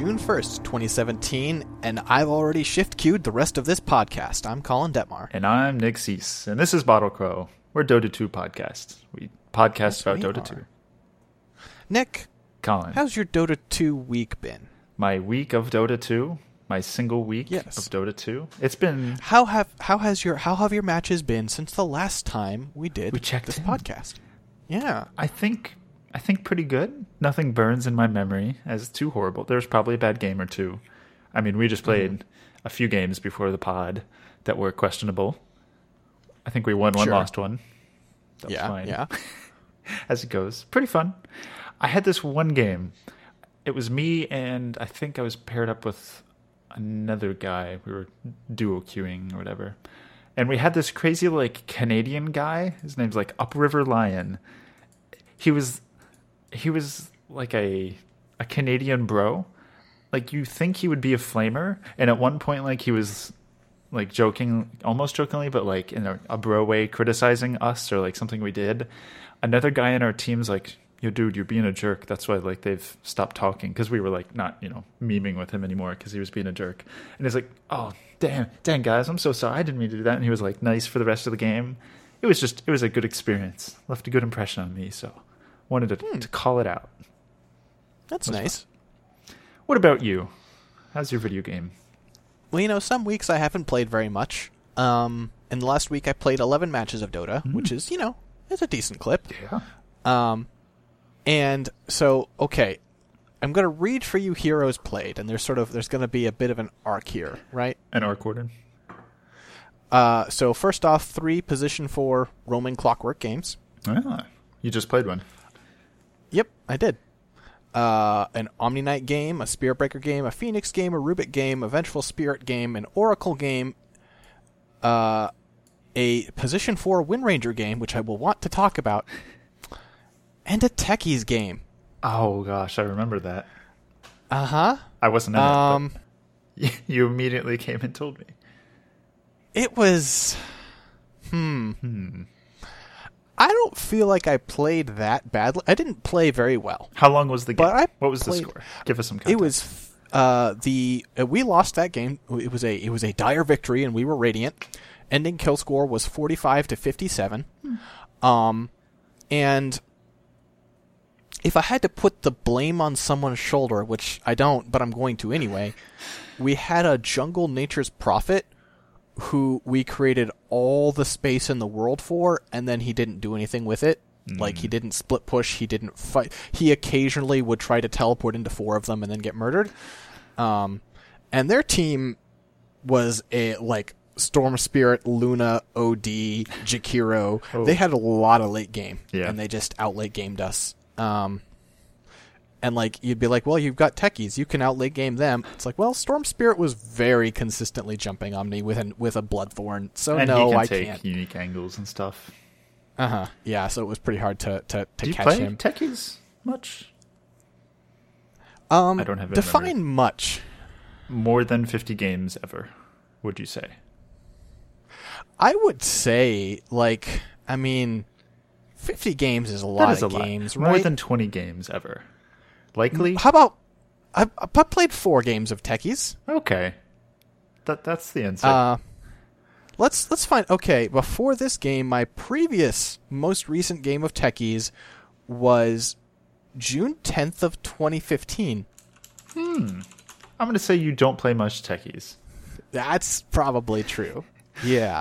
June 1st, 2017, and I've already shift-queued the rest of this podcast. I'm Colin Detmar. And I'm Nick Cease, and this is Bottle Crow. We're Dota 2 podcast. We podcast about Dota 2. Nick, Colin, how's your Dota 2 week been? My week of Dota 2, my single week of Dota 2. It's been how have your matches been since the last time we checked this podcast? Yeah, I think pretty good. Nothing burns in my memory as too horrible. There's probably a bad game or two. I mean, we just played a few games before the pod that were questionable. I think we won one, lost one. That was fine. Yeah. As it goes. Pretty fun. I had this one game. It was me and I think I was paired up with another guy. We were duo queuing or whatever. And we had this crazy Canadian guy. His name's Upriver Lion. He was like a Canadian bro. You think he would be a flamer, and at one point he was joking, almost jokingly, but in a bro way, criticizing us or something we did. Another guy in our team's yo, dude, you're being a jerk. That's why they've stopped talking, because we were not memeing with him anymore because he was being a jerk. And he's oh damn guys, I'm so sorry, I didn't mean to do that. And he was nice for the rest of the game. It was a good experience. Left a good impression on me, so wanted to call it out. That's nice. Fun. What about you? How's your video game? Well, some weeks I haven't played very much. And the last week I played 11 matches of Dota, which is, it's a decent clip. Yeah. And so, okay, I'm going to read for you heroes played, and there's going to be a bit of an arc here, right? An arc order. So first off, 3 position 4 roaming Clockwork games. Ah, you just played one. Yep, I did. An Omni Knight game, a Spirit Breaker game, a Phoenix game, a Rubik game, a Vengeful Spirit game, an Oracle game, a Position 4 Wind Ranger game, which I will want to talk about, and a Techies game. Oh, gosh, I remember that. Uh-huh. I wasn't in it, but you immediately came and told me. It was... I don't feel like I played that badly. I didn't play very well. How long was the game? What was the played, score? Give us some context. It was we lost that game. It was a dire victory, and we were radiant. Ending kill score was 45-57. And if I had to put the blame on someone's shoulder, which I don't, but I'm going to anyway, we had a Jungle Nature's Prophet who we created all the space in the world for, and then he didn't do anything with it. He didn't split push, he didn't fight. He occasionally would try to teleport into 4 of them and then get murdered. And their team was a Storm Spirit, Luna, OD, Jakiro. Oh. They had a lot of late game, and they just out late gamed us. And you'd be well, you've got Techies, you can out late game them. It's well, Storm Spirit was very consistently jumping on me with a Bloodthorn, so and no, he can I take can't. Unique angles and stuff. Yeah, so it was pretty hard to Do you catch play him. Techies much? I don't have define much. More than 50 games ever, would you say? I would say 50 games is a lot of games, right? More than 20 games ever. Likely? How about I played 4 games of Techies. Okay. That's the insight. Let's find... Okay, before this game, my most recent game of Techies was June 10th of 2015. I'm going to say you don't play much Techies. That's probably true. Yeah.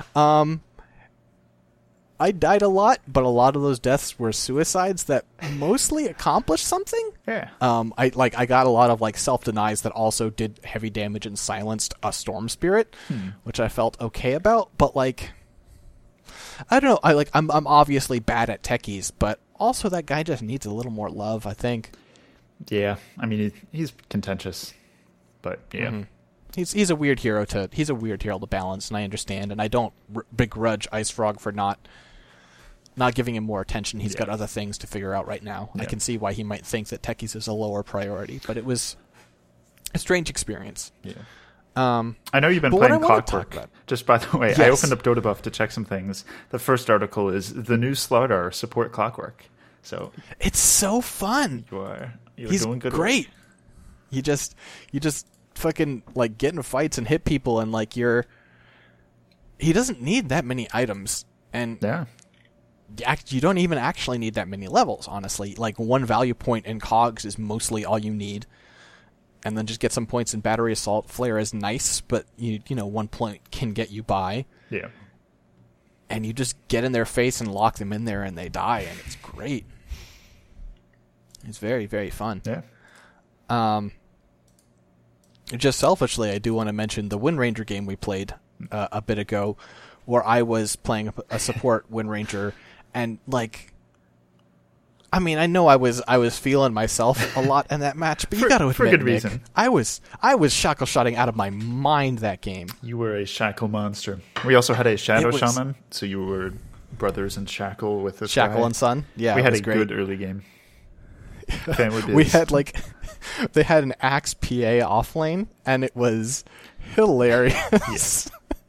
I died a lot, but a lot of those deaths were suicides that mostly accomplished something. Yeah. I got a lot of self-denies that also did heavy damage and silenced a Storm Spirit, which I felt okay about. But I don't know. I'm obviously bad at Techies, but also that guy just needs a little more love, I think. Yeah. I mean, he's contentious, but yeah. Mm-hmm. He's a weird hero to balance, and I understand, and I don't begrudge Ice Frog for not giving him more attention. He's got other things to figure out right now. Yeah. I can see why he might think that Techies is a lower priority, but it was a strange experience. Yeah. I know you've been playing Clockwork. Just by the way, yes. I opened up Dota Buff to check some things. The first article is the new Slardar support Clockwork. So it's so fun. You're He's doing good. Great. You just fucking like get in fights and hit people, and like he doesn't need that many items, and Yeah. you don't even actually need that many levels, honestly. Like, one value point in cogs is mostly all you need. And then just get some points in battery assault. Flare is nice, but you know 1 point can get you by. Yeah. And you just get in their face and lock them in there, and they die, and it's great. It's very, very fun. Yeah. Just selfishly, I do want to mention the Wind Ranger game we played a bit ago, where I was playing a support Wind Ranger, and like, I mean, I know I was feeling myself a lot in that match, but you got to admit, for good Nick, reason. I was shackle shotting out of my mind that game. You were a shackle monster. We also had a shadow It was- shaman, so you were brothers in shackle with this Shackle guy. and Son. Yeah, we it had was a great. good early game. Family We biz. had like they had an Axe PA off lane, and it was hilarious.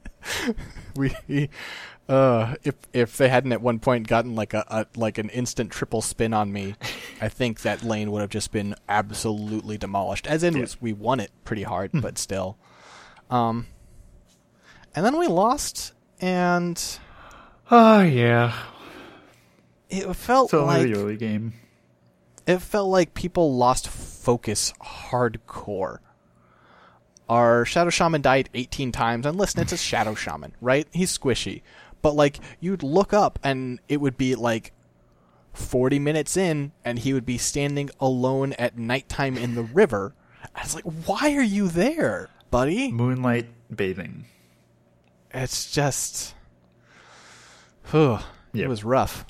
If they hadn't at one point gotten like an instant triple spin on me, I think that lane would have just been absolutely demolished. As in, we won it pretty hard, but still. And then we lost, and Oh, yeah. it felt So like the early game. it felt like people lost focus hardcore. Our Shadow Shaman died 18 times, and listen, it's a Shadow Shaman, right? He's squishy. But, like, you'd look up, and it would be, like, 40 minutes in, and he would be standing alone at nighttime in the river. I was like, why are you there, buddy? Moonlight bathing. It's just... It Yep. was rough.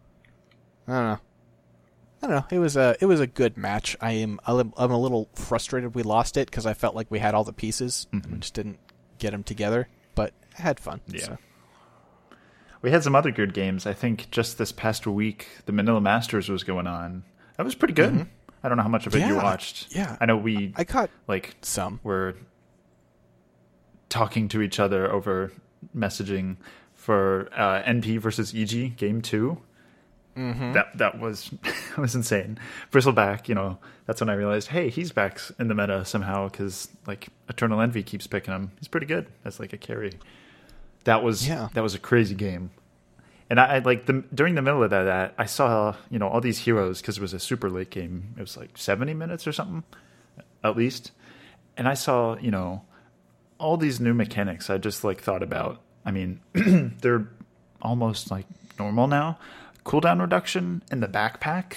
I don't know. It was a good match. I'm a little frustrated we lost it because I felt like we had all the pieces and we just didn't get them together. But I had fun. Yeah. So. We had some other good games. I think just this past week, the Manila Masters was going on. That was pretty good. I don't know how much of it you watched. Yeah. I know we I caught like some. were talking to each other over messaging for NP versus EG Game 2. That was that was insane. Bristleback, that's when I realized, hey, he's back in the meta somehow because like Eternal Envy keeps picking him. He's pretty good as like a carry. That was a crazy game, and I like during the middle of that I saw all these heroes because it was a super late game. It was like 70 minutes or something, at least, and I saw all these new mechanics. I just like thought about. I mean, they're almost like normal now. Cooldown reduction in the backpack,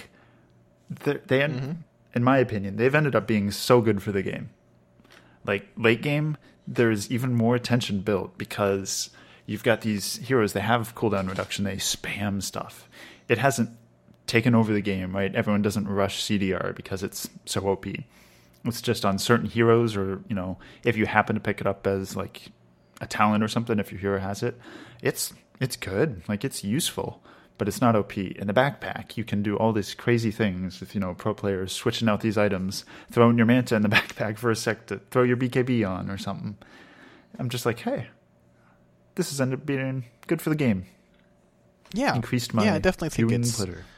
in my opinion, they've ended up being so good for the game. Like late game, there's even more tension built because you've got these heroes that have cooldown reduction. They spam stuff. It hasn't taken over the game, right? Everyone doesn't rush CDR because it's so OP. It's just on certain heroes, or if you happen to pick it up as like a talent or something, if your hero has it, it's good. Like it's useful. But it's not OP. In the backpack, you can do all these crazy things with, pro players switching out these items, throwing your Manta in the backpack for a sec to throw your BKB on or something. I'm just like, hey, this has ended up being good for the game. Yeah. Increased my I definitely think viewing it's... glitter.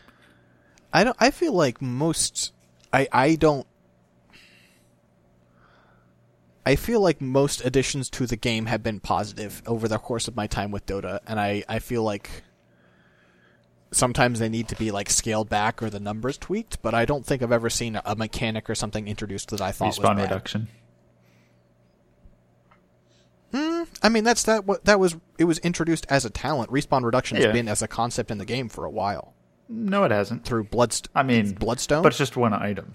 I feel like most... I feel like most additions to the game have been positive over the course of my time with Dota, and I feel like... sometimes they need to be like scaled back or the numbers tweaked, but I don't think I've ever seen a mechanic or something introduced that I thought was Respawn bad. reduction. I mean, it was introduced as a talent. Respawn reduction has been as a concept in the game for a while. No, it hasn't. Through Bloodstone? But it's just one item.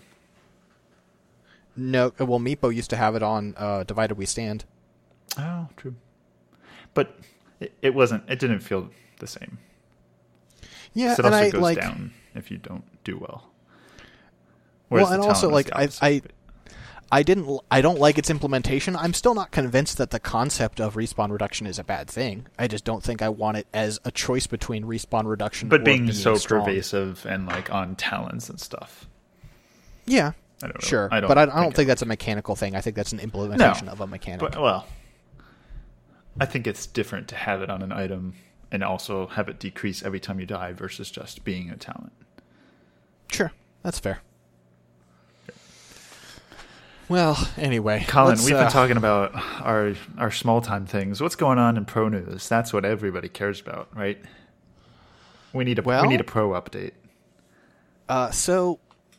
No, well, Meepo used to have it on Divided We Stand. Oh, true. But it wasn't. It didn't feel the same. Yeah, it and also I goes like down if you don't do well. Well, and also like I don't like its implementation. I'm still not convinced that the concept of respawn reduction is a bad thing. I just don't think I want it as a choice between respawn reduction but or being so strong. pervasive and like on talents and stuff. Yeah. I don't know. Sure. I don't think that's a mechanical thing. I think that's an implementation of a mechanic. But, well, I think it's different to have it on an item and also have it decrease every time you die versus just being a talent. Sure. That's fair. Well, anyway, Colin, we've been talking about our small time things. What's going on in pro news? That's what everybody cares about, right? We need a pro update. So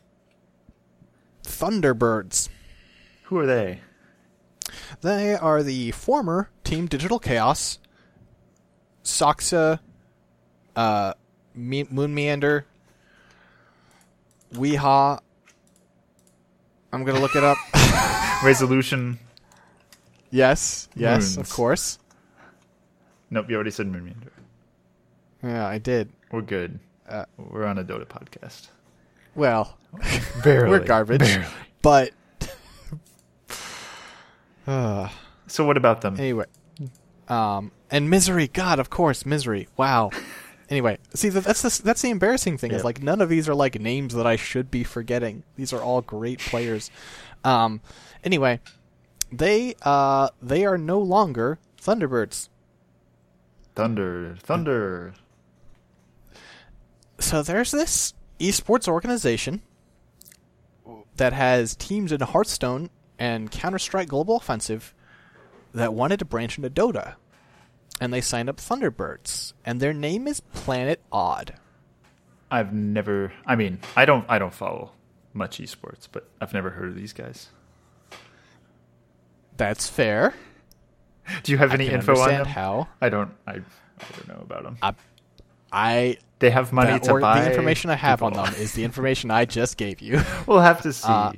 Thunderbirds. Who are they? They are the former Team Digital Chaos, Soxa, Moon Meander, Weehaw. I'm going to look it up. Resolution. Yes, Moons. of course. Nope, you already said Moon Meander. Yeah, I did. We're good. We're on a Dota podcast. Well, barely. We're garbage. Barely. But so what about them? Anyway, and Misery. God, of course, Misery. Wow. Anyway, see, that's the embarrassing thing. Is like none of these are like names that I should be forgetting. These are all great players. Anyway, they are no longer Thunderbirds. Thunder. So there's this esports organization that has teams in Hearthstone and Counter-Strike Global Offensive that wanted to branch into Dota. And they signed up Thunderbirds, and their name is Planet Odd. I don't follow much esports, but I've never heard of these guys. That's fair. Do you have any info on them? How? I don't know about them. They have money to buy. The information I have people on them is the information I just gave you. We'll have to see.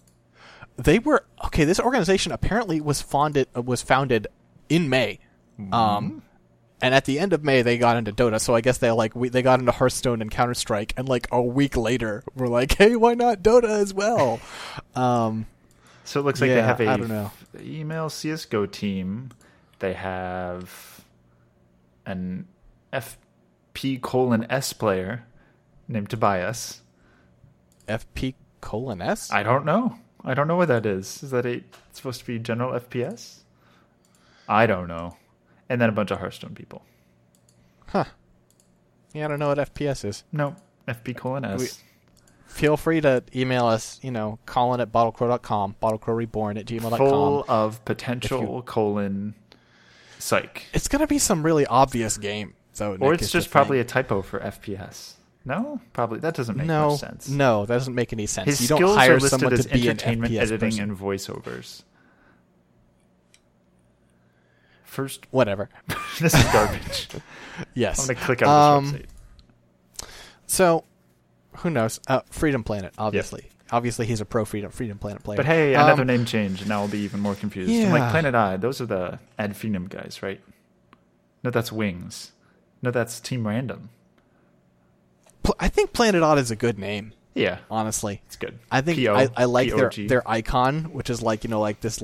This organization apparently was founded in May. And at the end of May they got into Dota, so I guess they got into Hearthstone and Counter-Strike, and like a week later we're like, hey, why not Dota as well? So it looks like they have I don't know. email CSGO team. They have an FP:(S) player named Tobias. FP:(S)? I don't know what that is. Is that it's supposed to be general FPS? I don't know. And then a bunch of Hearthstone people. Huh. Yeah, I don't know what FPS is. No, FP:(S). Feel free to email us, Colin@bottlecrow.com, bottlecrowreborn@gmail.com. Full of potential psych. It's going to be some really obvious game, though. Or it's just probably a typo for FPS. No? Probably. That doesn't make much sense. No, that doesn't make any sense. His you don't skills hire are listed someone as to be entertainment, an FPS editing, person. and voiceovers. First, whatever. This is garbage. Yes. I'm going to click out of this website. So, who knows? Freedom Planet, obviously. Yep. Obviously, he's a pro Freedom Planet player. But hey, another name change, and now I'll be even more confused. Yeah. I'm like, Planet Odd, those are the Ad Phenom guys, right? No, that's Wings. No, that's Team Random. I think Planet Odd is a good name. Yeah. Honestly. It's good. I think I like their icon, which is like this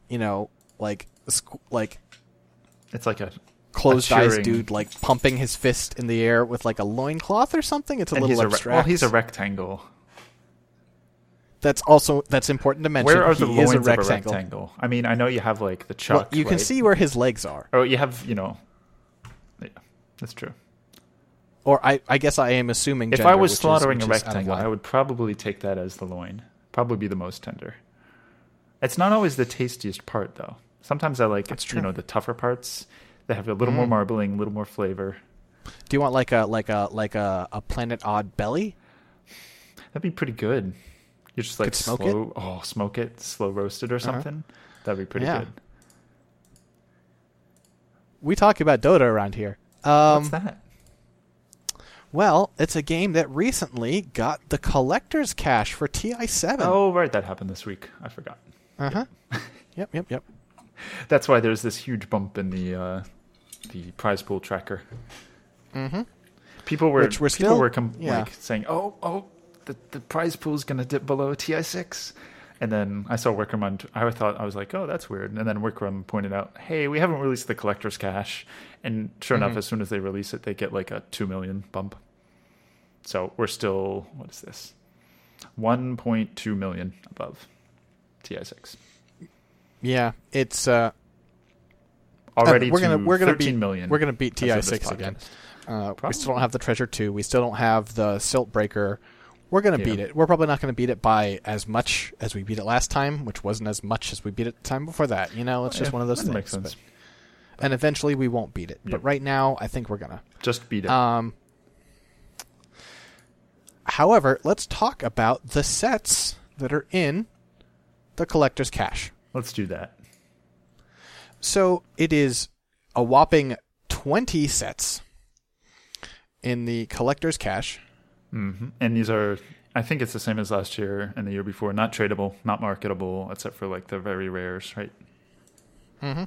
it's like a closed eyes dude like pumping his fist in the air with like a loincloth or something. It's a little abstract. He's a rectangle. That's important to mention. Where are the loins of a rectangle? I mean, I know you have like the chuck. Well, you can see where his legs are. Oh, you have, yeah, that's true. Or I guess I am assuming if I was slaughtering a rectangle, I would probably take that as the loin. Probably be the most tender. It's not always the tastiest part, though. Sometimes I like the tougher parts. They have a little more marbling, a little more flavor. Do you want like a Planet Odd belly? That'd be pretty good. You just like smoke it, slow roasted or something. That'd be pretty good. We talk about Dota around here. What's that? Well, it's a game that recently got the collector's cache for TI7. Oh, right, that happened this week. I forgot. Yep. That's why there's this huge bump in the prize pool tracker. Mm-hmm. People were saying, "Oh, the prize pool is going to dip below TI6," and then I saw Wickerman. I was like, "Oh, that's weird." And then Wickerman pointed out, "Hey, we haven't released the collector's cache," and sure enough, as soon as they release it, they get like a 2 million bump. So we're still, what is this? 1.2 million above TI6. Yeah, it's already we're gonna 13 million. We're gonna beat TI6 again. We still don't have the Treasure 2. We still don't have the Silt Breaker We're going to beat it. We're probably not going to beat it by as much as we beat it last time, which wasn't as much as we beat it the time before that. It's just one of those things. Makes sense. And eventually we won't beat it. Yep. But right now, I think we're going to. Just beat it. However, let's talk about the sets that are in the Collector's Cache. Let's do that. So it is a whopping 20 sets in the Collector's Cache. Mm-hmm. And these are, I think it's the same as last year and the year before. Not tradable, not marketable, except for like the very rares, right? Mm-hmm.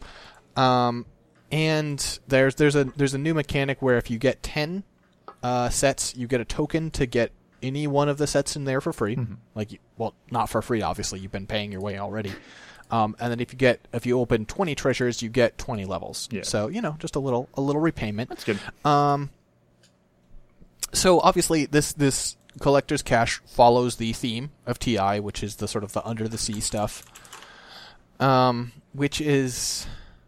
And there's a new mechanic where if you get 10 sets, you get a token to get any one of the sets in there for free. Mm-hmm. Not for free, obviously. You've been paying your way already. And then if you open 20 treasures, you get 20 levels. Yeah. So, just a little repayment. That's good. So obviously this Collector's Cache follows the theme of TI, which is the sort of the under the sea stuff. Which is,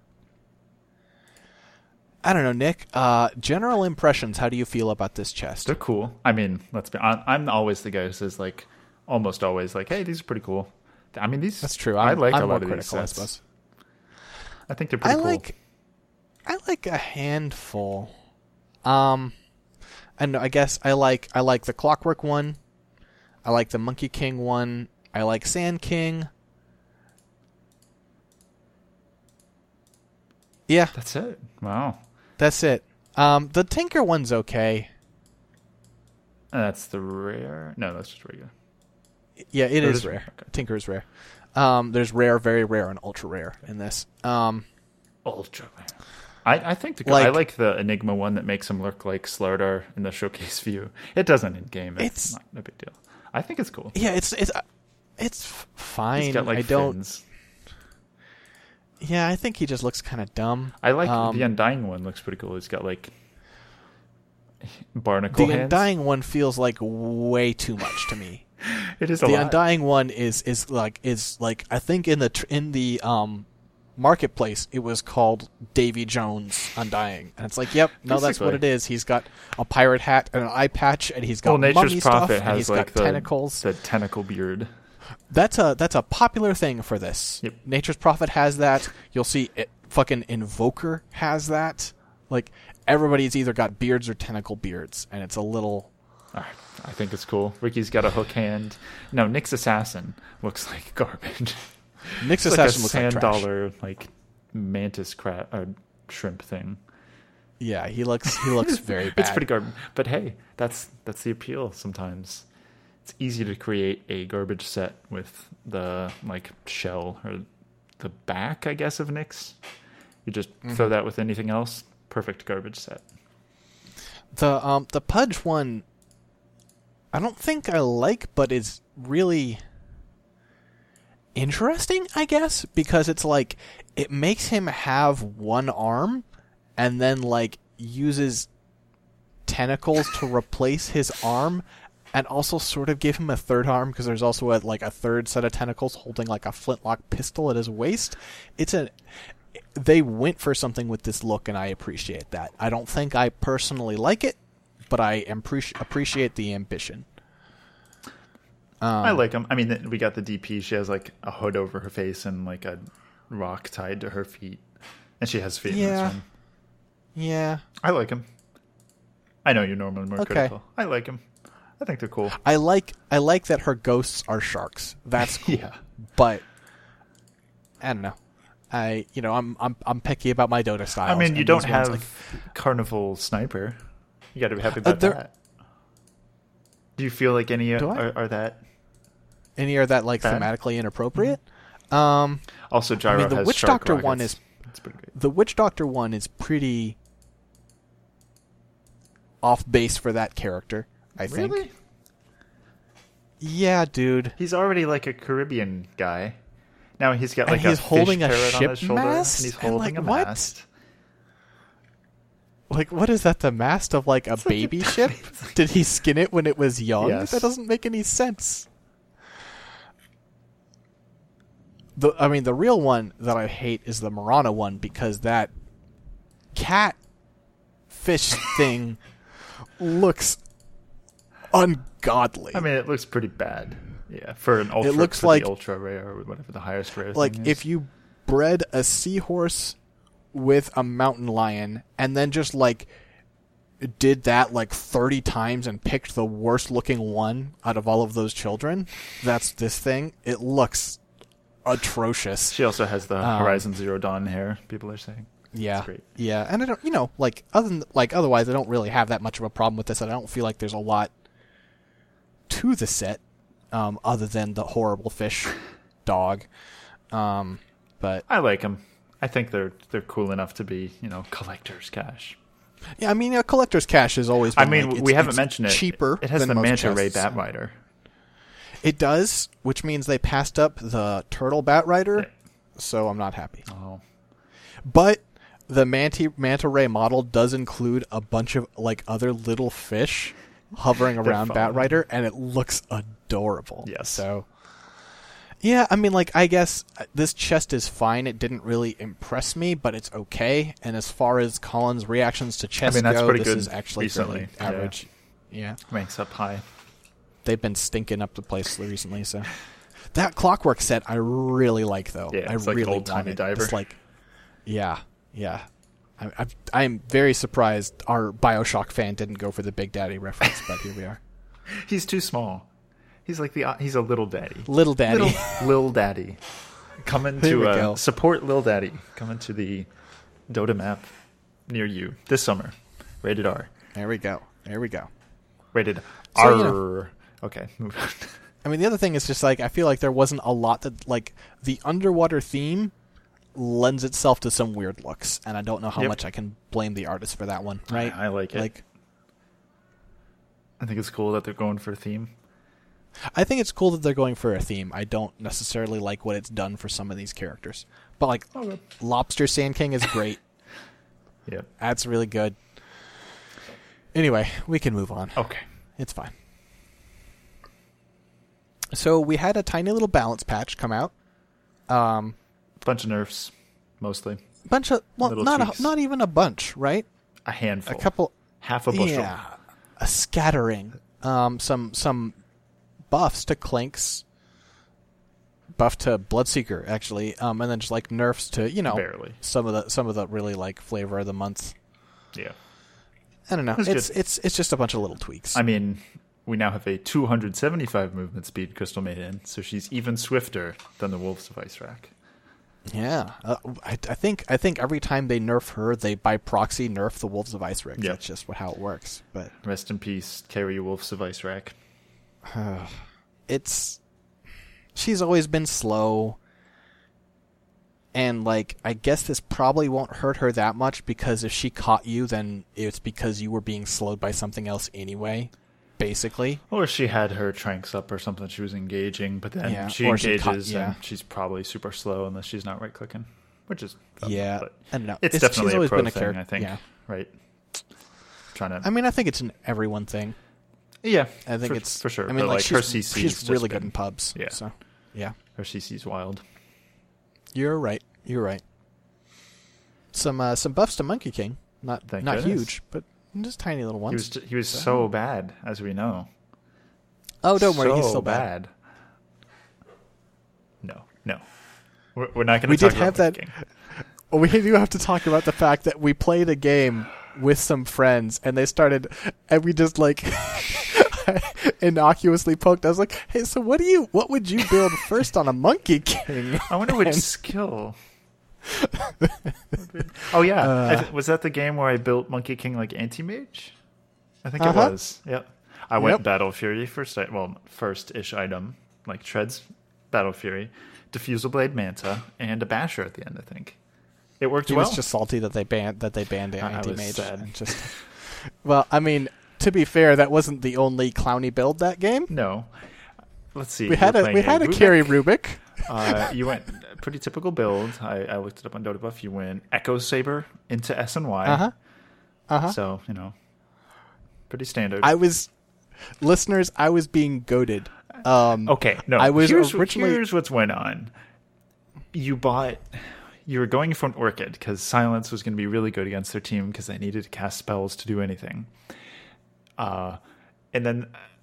I don't know, Nick. General impressions. How do you feel about this chest? They're cool. I mean, I'm always the guy who says almost always hey, these are pretty cool. I mean, these. That's true. I'm a lot more of these critical, sets. I suppose. I think they're pretty cool. I like a handful. And I guess I like the Clockwork one. I like the Monkey King one. I like Sand King. Yeah. That's it. Wow. That's it. The Tinker one's okay. That's the rare. No, that's just regular. Yeah, it is rare. Okay. Tinker is rare. There's rare, very rare, and ultra rare in this. Ultra rare. I think I like the Enigma one that makes him look like Slardar in the showcase view. It doesn't in game. It's not a big deal. I think it's cool. Yeah, it's fine. He's got fins. Yeah, I think he just looks kind of dumb. I like the Undying one. Looks pretty cool. He's got barnacle hands. The Undying one feels like way too much to me. It is a lot. The Undying one is like I think in the marketplace it was called Davy Jones Undying, and it's yep, no, that's what it is. He's got a pirate hat and an eye patch, and he's got Nature's Prophet stuff, and he's got tentacles. The tentacle beard. That's a popular thing for this. Yep. Nature's Prophet has that. You'll see it. Fucking Invoker has that. Everybody's either got beards or tentacle beards, and it's a little. I think it's cool. Ricky's got a hook hand. No, Nick's Assassin looks like garbage. Nick's Assassin looks like a $10 trash. mantis crab or shrimp thing. Yeah, he looks very bad. It's pretty garbage. But hey, that's the appeal sometimes. It's easy to create a garbage set with the shell or the back, I guess, of Nyx. You just throw that with anything else. Perfect garbage set. The Pudge one, I don't think I like, but is really interesting, I guess, because it's it makes him have one arm and then uses tentacles to replace his arm, and also sort of give him a third arm because there's also a third set of tentacles holding a flintlock pistol at his waist. They went for something with this look, and I appreciate that. I don't think I personally like it, but I appreciate the ambition. I like him. I mean, we got the DP. She has a hood over her face and a rock tied to her feet, and she has feet in this one. Yeah, I like him. I know you're normally more critical. I like him. I think they're cool. I like that her ghosts are sharks. That's cool. Yeah. But I don't know. I'm picky about my Dota styles. I mean, you don't have Carnival Sniper. You got to be happy about that. Do you feel like any are that? Any are that thematically inappropriate? Mm-hmm. Also, Gyro the has Witch shark Doctor rockets. one is That's pretty great. The Witch Doctor one is pretty off base for that character, I think. Really? Yeah, dude. He's already a Caribbean guy. Now he's got and he's holding a fish parrot ship on his shoulder, mast, and he's holding a what? mast. What is that? The mast of a baby ship? Did he skin it when it was young? Yes. That doesn't make any sense. The real one that I hate is the Marana one, because that cat fish thing looks ungodly. I mean, it looks pretty bad. Yeah, for an ultra, It looks for like the ultra rare or whatever the highest rare like thing is. if you bred a seahorse with a mountain lion and then just like did that like 30 times and picked the worst looking one out of all of those children, that's this thing. It looks atrocious. She also has the Horizon Zero Dawn hair, people are saying. Yeah. It's great. Yeah, and I don't, like otherwise I don't really have that much of a problem with this. I don't feel like there's a lot to the set other than the horrible fish dog. But I like them. I think they're cool enough to be, collector's cash. yeah, I mean, a collector's cache has always been we haven't mentioned it. Cheaper. It has than the most Manta Ray chests. Batrider. It does, which means they passed up the turtle Batrider, so I'm not happy. Oh. But the Manta Ray model does include a bunch of like other little fish hovering around fun. Batrider, and it looks adorable. Yes. So, yeah, I mean, like, I guess this chest is fine. It didn't really impress me, but it's okay. And as far as Colin's reactions to chests that's go, pretty this good is actually recently. fairly average. Yeah. Ranks up high. They've been stinking up the place recently, so. That Clockwork set I really like, though. Yeah, it's I like really an old-timey want it. diver. It's like, yeah. I'm very surprised our Bioshock fan didn't go for the Big Daddy reference, but here we are. He's too small. He's like he's a little daddy. Little Daddy. Lil Daddy. Coming There we to go. support Lil Daddy. Coming to the Dota map near you this summer. Rated R. There we go. Rated So, R. Okay, move on. I mean, the other thing is just like I feel like there wasn't a lot that like the underwater theme lends itself to some weird looks, and I don't know how Yep. much I can blame the artist for that one. Right? I like it. Like, I think it's cool that they're going for a theme. I think it's cool that they're going for a theme. I don't necessarily like what it's done for some of these characters, but like Okay. Lobster Sand King is great. Yep. That's really good. Anyway, we can move on. Okay. It's fine. So we had a tiny little balance patch come out. Bunch of nerfs, mostly. Bunch of Little tweaks. not even a bunch, right? A handful. A couple, Half a bushel. yeah, a scattering. Some buffs to Clinks, buff to Bloodseeker actually, and then just like nerfs to Barely. some of the really like flavor of the month. Yeah. I don't know. It's It's just a bunch of little tweaks. I mean, we now have a 275 movement speed Crystal Maiden, so she's even swifter than the Wolves of Ice Rack. Yeah, I think every time they nerf her, they by proxy nerf the Wolves of Ice Rick. Yeah. That's just how it works. But Rest in peace, carry Wolves of Ice Rack. she's always been slow, and like I guess this probably won't hurt her that much because if she caught you, then it's because you were being slowed by something else anyway. Basically, Or she had her tranks up or something she was engaging, but then Yeah, she or she engages yeah. and she's probably super slow unless she's not right-clicking, which is fun, yeah, but I don't know. it's she's definitely always a pro been a thing, character. I think, Yeah, right? Trying to... I mean, I think it's an everyone thing. yeah, I think for, it's for sure. I mean, but like her she's CC's really good been, in pubs. Yeah. So yeah, her CC's wild. you're right. Some buffs to Monkey King. Not Thank not goodness. huge, but just tiny little ones. He was so bad, as we know. Oh, don't worry, so he's still bad. No. We're not going We to talk did about have that- King. Well, we do have to talk about the fact that we played a game with some friends, and they started, and we just like innocuously poked. I was like, "Hey, so what would you build first on a Monkey King?" I wonder which skill. Oh yeah, was that the game where I built Monkey King like anti-mage? I think it was. Yep. I went Battle Fury first-ish item, like Treads Battle Fury, Diffusal Blade Manta, and a Basher at the end, I think. It worked He well. was just salty that they banned I was anti-mage. sad. And just, well, I mean, to be fair, that wasn't the only clowny build that game. No. Let's see. We had a carry Rubik. You went pretty typical build. I looked it up on Dota Buff. You went Echo Saber into SNY. So, pretty standard. I was being goaded. Okay, no. I was here's originally- what's went on. You were going for an Orchid because Silence was going to be really good against their team because they needed to cast spells to do anything. And then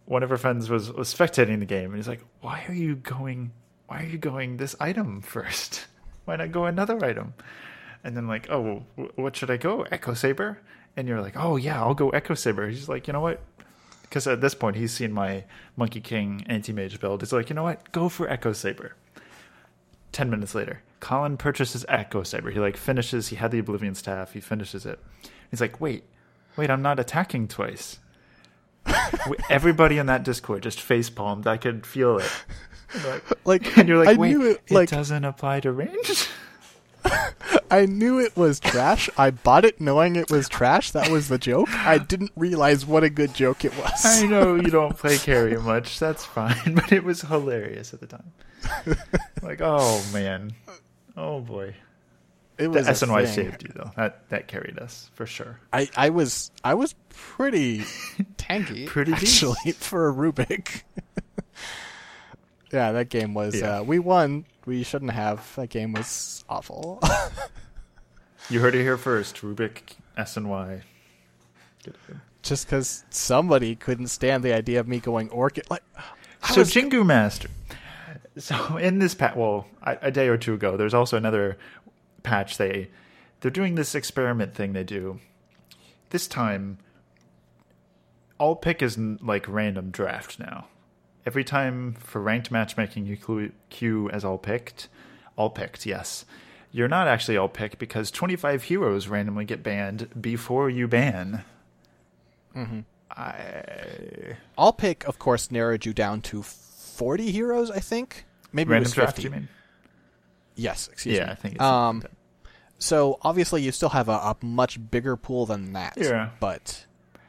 one of our friends was spectating the game, and he's like, why are you going this item first? Why not go another item? And then like, oh, what should I go? Echo Saber? And you're like, oh yeah, I'll go Echo Saber. He's like, you know what? Because at this point, he's seen my Monkey King anti-mage build. He's like, you know what? Go for Echo Saber. 10 minutes later, Colin purchases Echo Saber. He like finishes, he had the Oblivion Staff, he finishes it. He's like, wait, I'm not attacking twice. Everybody in that Discord just facepalmed. I could feel it. And you're like, wait, it doesn't apply to range? I knew it was trash. I bought it knowing it was trash. That was the joke. I didn't realize what a good joke it was. I know you don't play carry much. That's fine. But it was hilarious at the time. Like, oh, man. Oh, boy. It was the SNY saved you, though. That carried us, for sure. I was pretty tanky, actually, for a Rubik. Yeah, that game was... we won. We shouldn't have. That game was awful. You heard it here first. Rubik SNY. Just because somebody couldn't stand the idea of me going Orchid. Jingu Master. So in this patch, a day or two ago, there's also another patch. They're doing this experiment thing they do. This time, all pick is like random draft now. Every time for ranked matchmaking, you queue as all picked, yes. You're not actually all picked because 25 heroes randomly get banned before you ban. Mm-hmm. All pick, of course, narrowed you down to 40 heroes, I think. Maybe random it was 50. Draft, you mean? Yes, excuse me. Yeah, I think it's so obviously you still have a much bigger pool than that. Yeah. But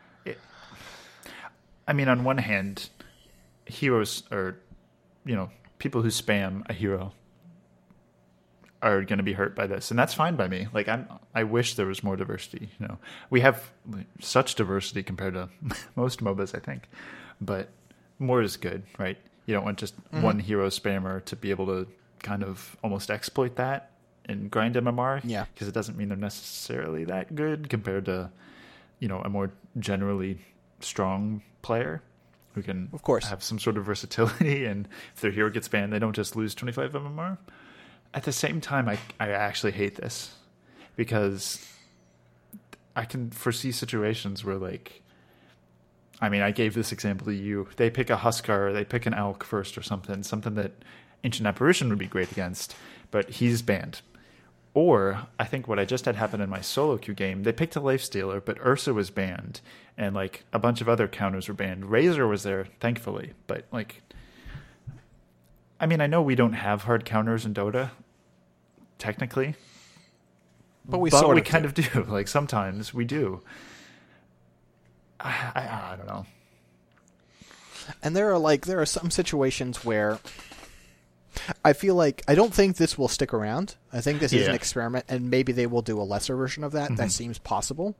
I mean, on one hand, heroes are, people who spam a hero are going to be hurt by this, and that's fine by me. Like, I wish there was more diversity. We have such diversity compared to most MOBAs, I think, but more is good, right? You don't want just one hero spammer to be able to kind of almost exploit that and grind MMR, because it doesn't mean they're necessarily that good compared to, a more generally strong player who can, of course, have some sort of versatility, and if their hero gets banned, they don't just lose 25 MMR. At the same time, I actually hate this, because I can foresee situations where, I gave this example to you. They pick a Huskar, or they pick an Elk first or something that Ancient Apparition would be great against, but he's banned. Or, I think what I just had happen in my solo queue game, they picked a Lifestealer, but Ursa was banned, and a bunch of other counters were banned. Razor was there, thankfully, but I know we don't have hard counters in Dota, technically, but we kind of do. Sometimes we do. I don't know. And there are some situations where I feel like I don't think this will stick around. I think this is an experiment, and maybe they will do a lesser version of that. Mm-hmm. That seems possible.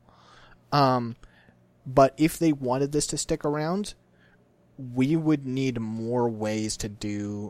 But if they wanted this to stick around, we would need more ways to do,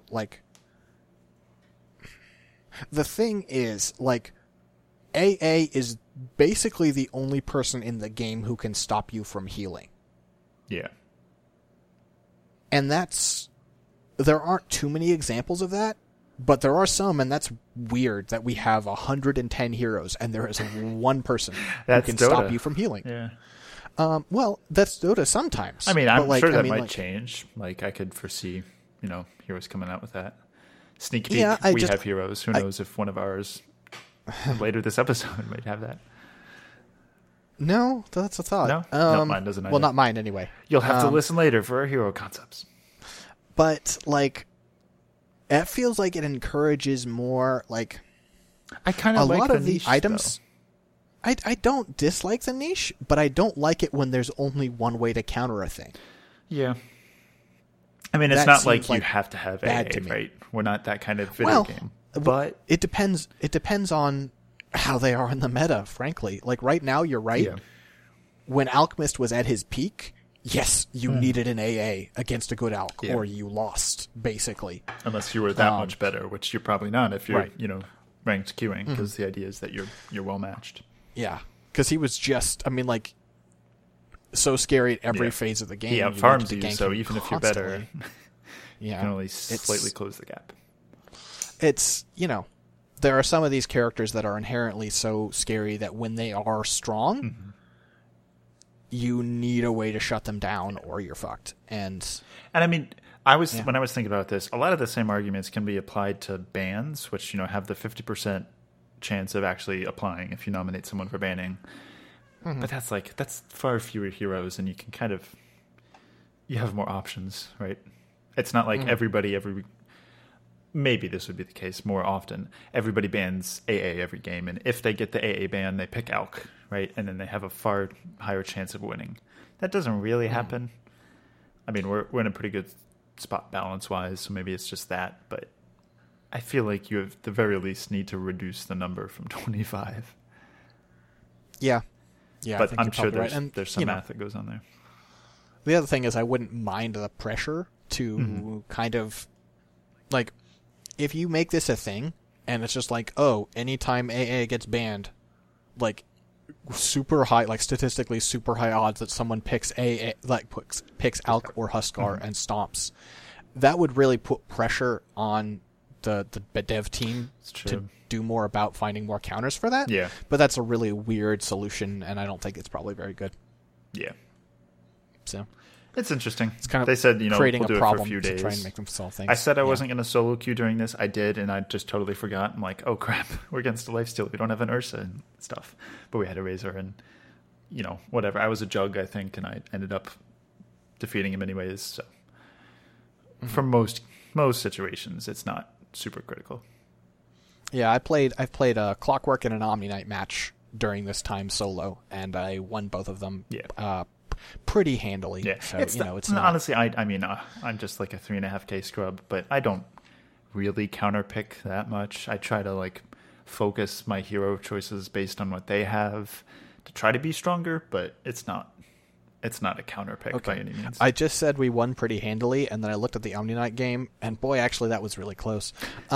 the thing is, AA is basically the only person in the game who can stop you from healing. Yeah. And there aren't too many examples of that, but there are some, and that's weird that we have 110 heroes and there is one person who can Dota. Stop you from healing. Yeah. Well, that's Dota sometimes. I'm sure that might change. I could foresee, heroes coming out with that. Sneak peek, have heroes. Who knows if one of ours later this episode might have that. No, that's a thought. No, mine doesn't either. Well, not mine anyway. You'll have to listen later for our hero concepts. But, it feels like it encourages more, I kind of like lot the of the niche, items. I don't dislike the niche, but I don't like it when there's only one way to counter a thing. Yeah. It's That not like seems you have to have bad AA, to me. right? We're not that kind of video game. But it depends. It depends on how they are in the meta, frankly. Right now, you're right. Yeah. When Alchemist was at his peak, yes, you needed an AA against a good Alch, or you lost, basically. Unless you were that much better, which you're probably not if you're, right. Ranked queuing, because the idea is that you're well matched. Yeah, because he was just, so scary at every Yeah. phase of the game. He You need outfarms to you, gank so him even if you're better, constantly. you Yeah, can only slightly close the gap. it's, there are some of these characters that are inherently so scary that when they are strong, you need a way to shut them down or you're fucked. And I mean, when I was thinking about this, a lot of the same arguments can be applied to bans, which have the 50% chance of actually applying if you nominate someone for banning. But that's far fewer heroes, and you can you have more options, right? It's not like maybe this would be the case more often. Everybody bans AA every game, and if they get the AA ban, they pick Alk, right? And then they have a far higher chance of winning. That doesn't really happen. I mean, we're in a pretty good spot balance-wise, so maybe it's just that. But I feel like you, at the very least, need to reduce the number from 25. yeah, But I'm sure right. And, there's some math that goes on there. The other thing is I wouldn't mind the pressure to kind of, like, if you make this a thing, and it's just like, oh, anytime AA gets banned, like, super high, like, statistically super high odds that someone picks AA, like, picks Alk or Huskar and stomps, that would really put pressure on the dev team to do more about finding more counters for that. Yeah. But that's a really weird solution, and I don't think it's probably very good. Yeah. So it's interesting. It's kind of they said, creating we'll do a it problem for a few days. to try and make them solve things. I said I wasn't going to solo queue during this. I did, and I just totally forgot. I'm like, oh crap, we're against a lifesteal. We don't have an Ursa and stuff. But we had a Razor and, whatever. I was a Jug, I think, and I ended up defeating him anyways. So for most situations, it's not super critical. Yeah, I've played a Clockwork and an Omni Knight match during this time solo, and I won both of them. Yeah. Pretty handily. Yeah, so, it's not... honestly, I mean, I'm just like a 3.5K scrub, but I don't really counterpick that much. I try to focus my hero choices based on what they have to try to be stronger, but it's not a counterpick by any means. I just said we won pretty handily, and then I looked at the Omni Knight game, and boy, actually, that was really close.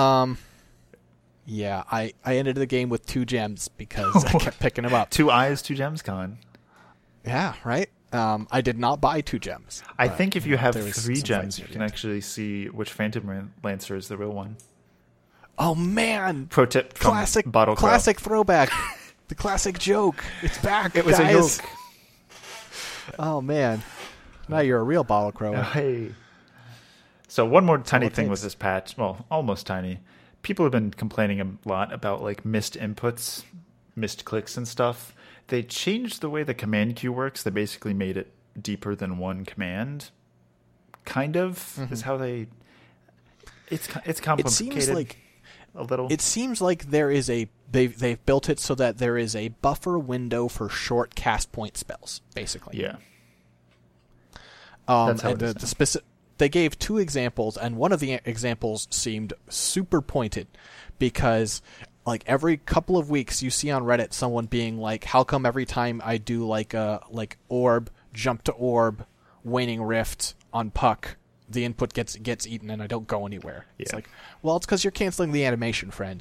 Yeah, I ended the game with 2 gems because I kept picking them up. 2 eyes, 2 gems, Colin. Yeah, right? I did not buy 2 gems. I think if you have 3 gems, fights you can actually see which Phantom Lancer is the real one. Oh, man! Pro tip from Bottle Crow. Classic throwback. The classic joke. It's back, It was guys. a yoke. Oh, man. Now you're a real Bottle Crow. Hey. So one more tiny thing takes. with this patch. Well, almost tiny. People have been complaining a lot about missed inputs, missed clicks and stuff. They changed the way the command queue works. They basically made it deeper than one command. Kind of is how they. It's complicated. It seems like a little. It seems like there is they've built it so that there is a buffer window for short cast point spells, basically. Yeah. That's how they gave 2 examples, and one of the examples seemed super pointed because every couple of weeks you see on Reddit someone being like, how come every time I do orb, jump to orb, waning rift on Puck, the input gets eaten and I don't go anywhere. Yeah. It's like, well, it's because you're canceling the animation, friend.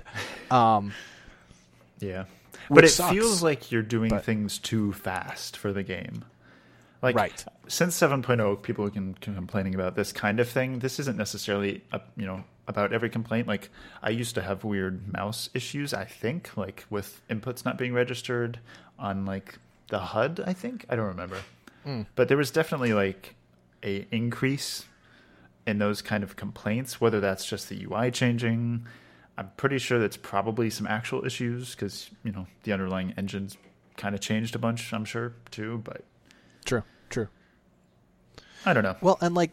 Yeah. But it sucks, feels like you're doing things too fast for the game. Right. Since 7.0, people have been complaining about this kind of thing. This isn't necessarily, about every complaint. I used to have weird mouse issues, I think, with inputs not being registered on, the HUD, I think. I don't remember. But there was definitely, a increase in those kind of complaints, whether that's just the UI changing. I'm pretty sure that's probably some actual issues because, the underlying engine's kind of changed a bunch, I'm sure, too, but... True. I don't know. Well, and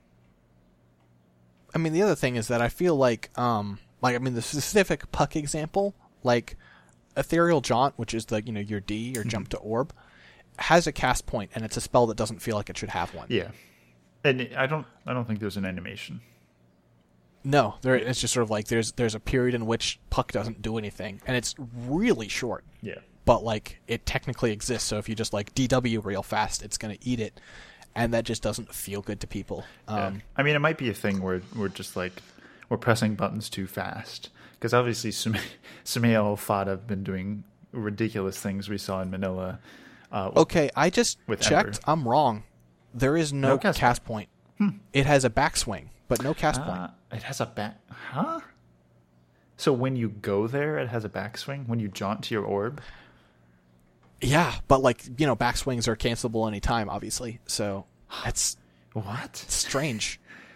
the other thing is that I feel the specific Puck example, Ethereal Jaunt, which is your D, your jump to orb, has a cast point, and it's a spell that doesn't feel like it should have one. Yeah, and I don't think there's an animation. No, it's just sort of there's a period in which Puck doesn't do anything, and it's really short. Yeah. But it technically exists, so if you just DW real fast, it's going to eat it, and that just doesn't feel good to people. Yeah. It might be a thing where we're just we're pressing buttons too fast because obviously Sumail Fada have been doing ridiculous things we saw in Manila. Okay, I just with checked. Ember. I'm wrong. There is no cast point. It has a backswing, but no cast point. It has a back... Huh? So when you go there, it has a backswing? When you jaunt to your orb? Yeah, but like, backswings are cancelable anytime, obviously. So that's What? strange.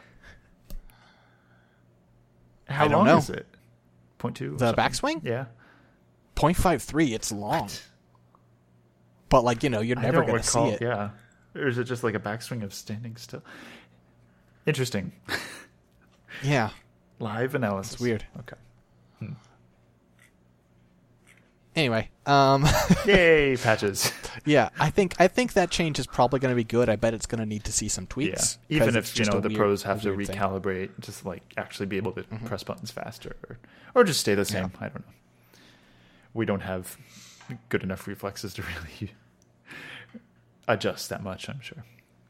How I don't long know. is it? 0.2? The backswing? Yeah. 0.53, it's long. But like, you're never going to see it. Yeah. Or is it just like a backswing of standing still? Interesting. Yeah. Live analysis. It's weird. Okay. Anyway, Yay, patches. yeah, I think that change is probably going to be good. I bet it's going to need to see some tweaks. Yeah. Even it's if, just a the weird- pros have to a weird thing. recalibrate, just like actually be able to press buttons faster or just stay the same. Yeah. I don't know. We don't have good enough reflexes to really adjust that much, I'm sure.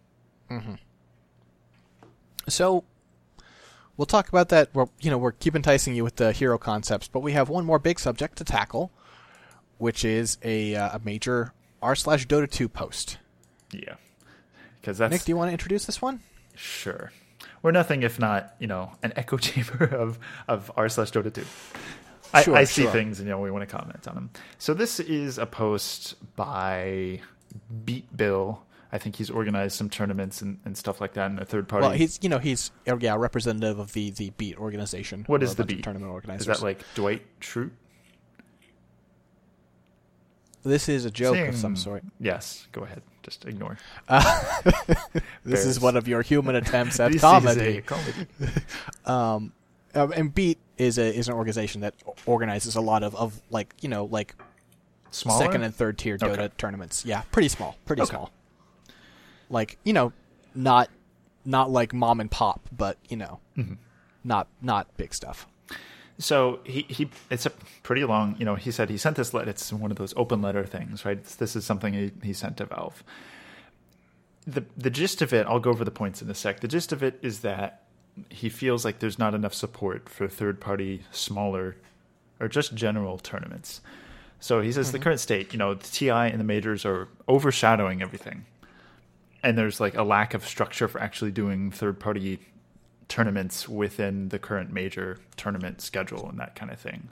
So we'll talk about that. We're keep enticing you with the hero concepts, but we have one more big subject to tackle, which is a major r/Dota 2 post. Yeah. Because that's... Nick, do you want to introduce this one? Sure. We're nothing if not, an echo chamber of r/Dota 2. Sure, I see sure. things and we want to comment on them. So this is a post by Beat Bill. I think he's organized some tournaments and stuff like that in a third party. Well, he's a representative of the Beat organization. What We're is a the bunch of Beat? tournament organizers? Is that like Dwight Schrute? This is a joke of some sort. Yes, go ahead. Just ignore. This is one of your human attempts at This comedy. is a comedy. And Beat is an organization that organizes a lot of Smaller? second and third tier Dota Okay. tournaments. Yeah, pretty small. Pretty Okay. small. Like, not like mom and pop, but not big stuff. So he it's a pretty long, he said he sent this letter. It's one of those open letter things, right? This is something he sent to Valve. The gist of it, I'll go over the points in a sec. The gist of it is that he feels like there's not enough support for third-party, smaller, or just general tournaments. So he says the current state, the TI and the majors are overshadowing everything. And there's like a lack of structure for actually doing third-party tournaments within the current major tournament schedule and that kind of thing.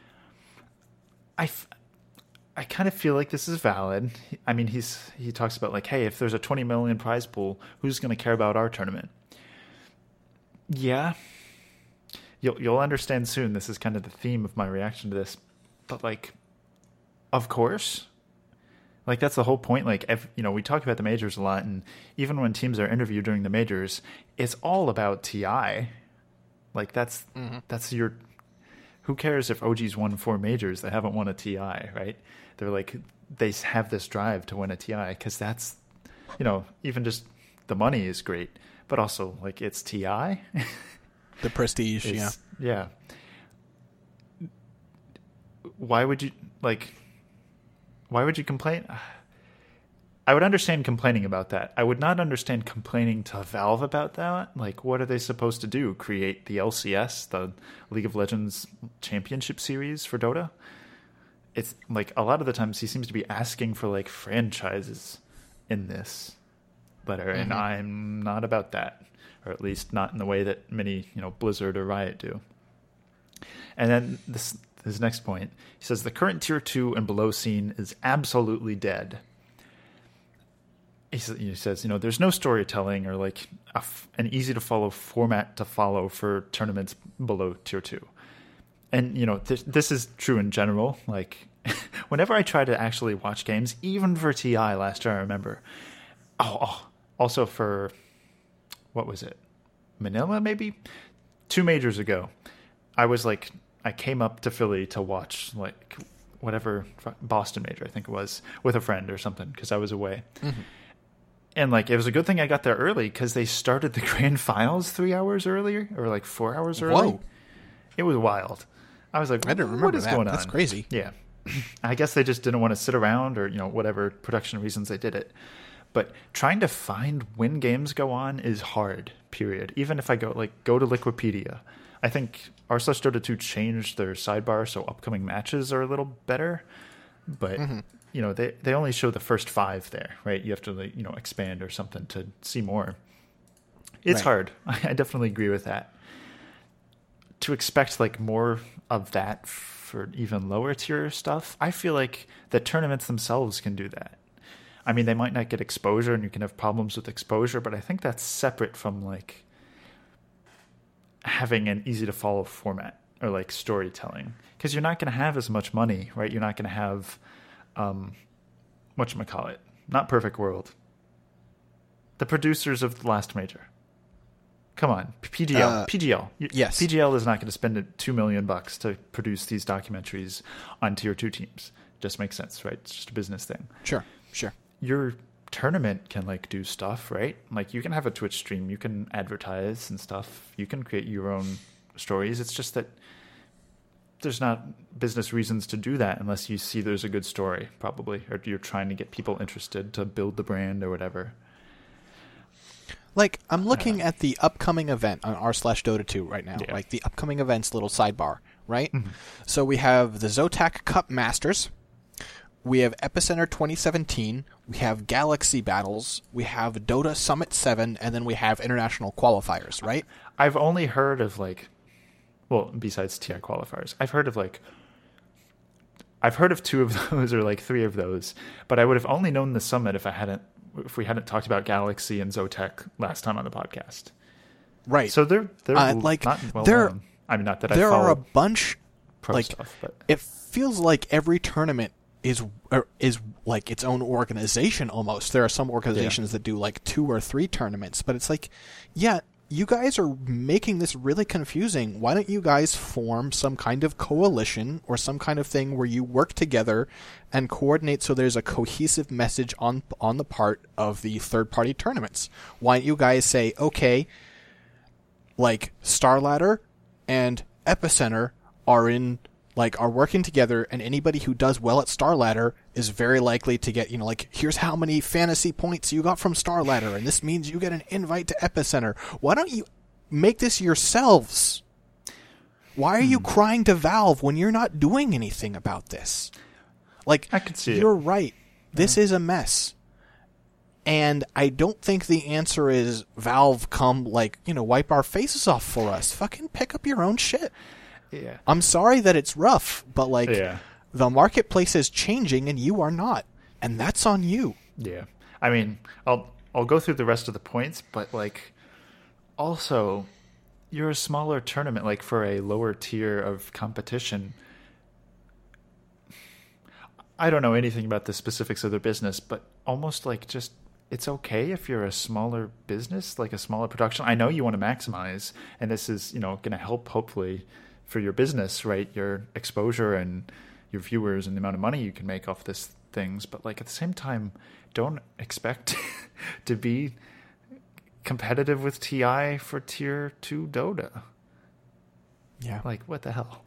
I kind of feel like this is valid. I mean, he talks about like, hey, if there's a 20 million prize pool, who's going to care about our tournament? Yeah, you'll understand soon. This is kind of the theme of my reaction to this, but like, of course, like that's the whole point. Like, we talk about the majors a lot, and even when teams are interviewed during the majors, it's all about TI. Like that's your. Who cares if OG's won 4 majors? They haven't won a TI, right? They're like, they have this drive to win a TI because that's, even just the money is great, but also like it's TI. The prestige, Yeah. Why would you complain? I would understand complaining about that. I would not understand complaining to Valve about that. Like, what are they supposed to do? Create the LCS, the League of Legends Championship Series for Dota? It's like a lot of the times he seems to be asking for like franchises in this letter, and I'm not about that, or at least not in the way that many, Blizzard or Riot do. And then his next point, he says the current tier 2 and below scene is absolutely dead. He says, there's no storytelling or like an easy to follow format to follow for tournaments below tier 2. And, this is true in general. Like, whenever I try to actually watch games, even for TI last year, I remember. Also for, what was it? Manila, maybe? 2 majors ago. I came up to Philly to watch, like, whatever, Boston major, I think it was, with a friend or something, because I was away. And, like, it was a good thing I got there early, because they started the grand finals 3 hours earlier, or, like, 4 hours early. Whoa. It was wild. I was like, I didn't remember what is that. going on? That's crazy. Yeah. I guess they just didn't want to sit around or, whatever production reasons they did it. But trying to find when games go on is hard, period. Even if I go to Liquipedia. I think r/Dota 2 changed their sidebar so upcoming matches are a little better. but they only show the first 5 there, right? You have to expand or something to see more. It's hard. I definitely agree with that. To expect like more of that for even lower tier stuff, I feel like the tournaments themselves can do that. I mean, they might not get exposure, and you can have problems with exposure, but I think that's separate from like having an easy to follow format or like storytelling, because you're not going to have as much money, right? You're not going to have whatchamacallit, not Perfect World, the producers of the last major. Come on, PGL. Yes, PGL is not going to spend $2 million to produce these documentaries on tier 2 teams. Just makes sense, right? It's just a business thing. Sure. Your tournament can like do stuff, right? Like you can have a Twitch stream, you can advertise and stuff, you can create your own stories. It's just that there's not business reasons to do that unless you see there's a good story, probably, or you're trying to get people interested to build the brand or whatever. Like, I'm looking at the upcoming event on r/Dota 2 right now. Yeah. Like, the upcoming event's little sidebar, right? Mm-hmm. So we have the Zotac Cup Masters. We have Epicenter 2017. We have Galaxy Battles. We have Dota Summit 7. And then we have International Qualifiers, right? I've only heard of, like... Well, besides TI qualifiers. I've heard of 2 of those or, like, 3 of those. But I would have only known the Summit if we hadn't talked about Galaxy and Zotac last time on the podcast. Right. So they're like, not well there, known. I mean, not that I there follow are a bunch pro like stuff, but it feels like every tournament is like its own organization almost. There are some organizations that do like 2 or 3 tournaments, but it's like, yeah, you guys are making this really confusing. Why don't you guys form some kind of coalition or some kind of thing where you work together and coordinate so there's a cohesive message on the part of the third-party tournaments? Why don't you guys say, okay, like StarLadder and Epicenter are working together, and anybody who does well at StarLadder is very likely to get, like, here's how many fantasy points you got from StarLadder, and this means you get an invite to Epicenter. Why don't you make this yourselves? Why are you crying to Valve when you're not doing anything about this? Like, I could see you're right. This is a mess. And I don't think the answer is Valve come, wipe our faces off for us. Fucking pick up your own shit. yeah. I'm sorry that it's rough, but the marketplace is changing and you are not, and that's on you. Yeah. I mean, I'll go through the rest of the points, but also you're a smaller tournament, for a lower tier of competition. I don't know anything about the specifics of their business, but almost just it's okay if you're a smaller business, like a smaller production. I know you want to maximize, and this is, going to help hopefully for your business, right? Your exposure and your viewers and the amount of money you can make off this things. But at the same time, don't expect to be competitive with TI for tier 2 Dota. Yeah. What the hell?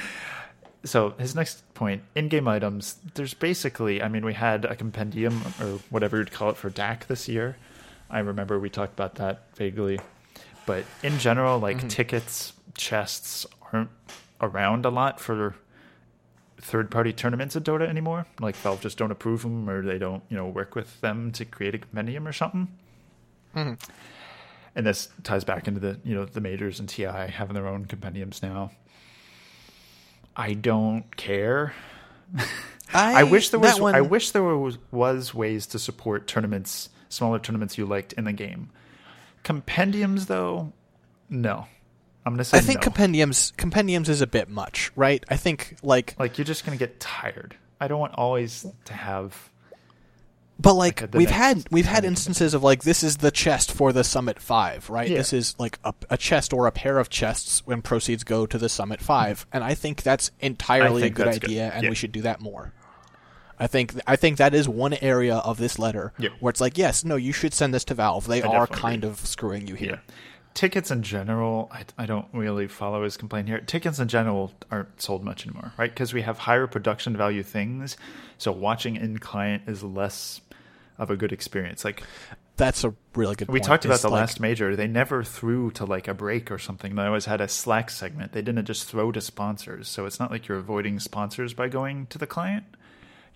So his next point, in-game items, there's basically, we had a compendium or whatever you'd call it for DAC this year. I remember we talked about that vaguely. But in general, tickets, chests aren't around a lot for third-party tournaments at Dota anymore. Valve just don't approve them, or they don't, work with them to create a compendium or something. Mm-hmm. And this ties back into the, the majors and TI having their own compendiums now. I don't care. I wish there was. I wish there was ways to support tournaments, smaller tournaments you liked in the game. Compendiums, though, no. I'm gonna say I think no. compendiums is a bit much, right? I think you're just gonna get tired. I don't want always to have. But we've had instances of this is the chest for the Summit 5, right? Yeah. This is a chest or a pair of chests when proceeds go to the Summit 5, and I think that's entirely a good idea, and we should do that more. I think that is one area of this letter where it's yes, no, you should send this to Valve. They are kind of screwing you here. Yeah. Tickets in general, I don't really follow his complaint here. Tickets in general aren't sold much anymore, right? Because we have higher production value things, so watching in client is less of a good experience. That's a really good point. We talked about the last major. They never threw to a break or something. They always had a Slack segment. They didn't just throw to sponsors. So it's not like you're avoiding sponsors by going to the client.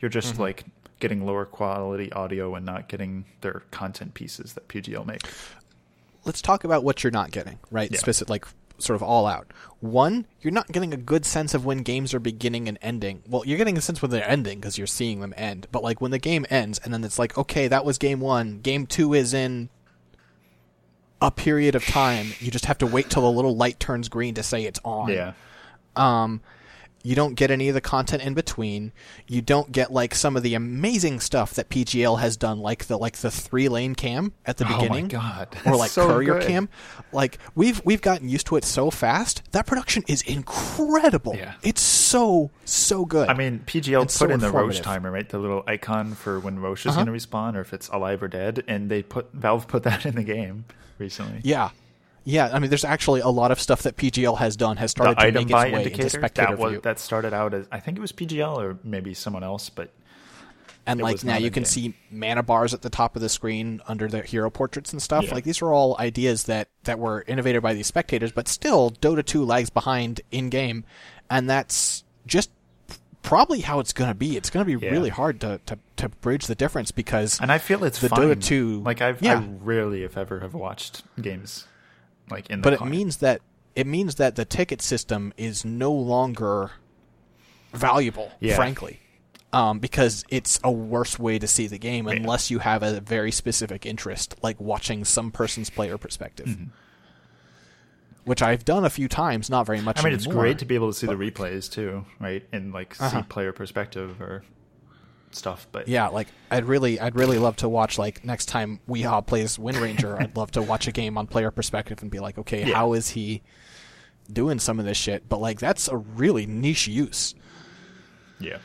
You're just like getting lower quality audio and not getting their content pieces that PGL make. Let's talk about what you're not getting, right? Yeah. Specific, like sort of all out. One, you're not getting a good sense of when games are beginning and ending. Well, you're getting a sense when they're ending because you're seeing them end. But like when the game ends and then it's like, okay, that was game 1. Game 2 is in a period of time. You just have to wait till the little light turns green to say it's on. Yeah. You don't get any of the content in between. You don't get like some of the amazing stuff that PGL has done, like the 3-lane cam at the beginning. Oh my god. Or like so courier good. cam. Like we've gotten used to it so fast. That production is incredible. Yeah. It's so good. I mean, PGL It's put so in the Roche informative. timer, right? The little icon for when Roche is going to respawn or if it's alive or dead, and Valve put that in the game recently. Yeah, I mean, there's actually a lot of stuff that PGL has done has started The to item make buy its way indicator into spectator view. that started out as, I think it was PGL or maybe someone else, but And it like was now not you in can game. see mana bars at the top of the screen under the hero portraits and stuff. Yeah. Like these are all ideas that were innovated by these spectators, but still Dota 2 lags behind in game, and that's just probably how it's going to be. It's going to be Yeah. really hard to bridge the difference because and I feel it's the fine. Dota 2 like I rarely, if ever, have watched games like in the but client. it means that the ticket system is no longer valuable, Yeah. frankly. Because it's a worse way to see the game unless you have a very specific interest, like watching some person's player perspective. Which I've done a few times, not very much I mean, it's anymore. great to be able to see the replays too, right? And like see player perspective or stuff. But Yeah, like I'd really love to watch, like next time Weehaw plays Wind Ranger, I'd love to watch a game on player perspective and be like, okay, Yeah. how is he doing some of this shit? But like that's a really niche use. yeah.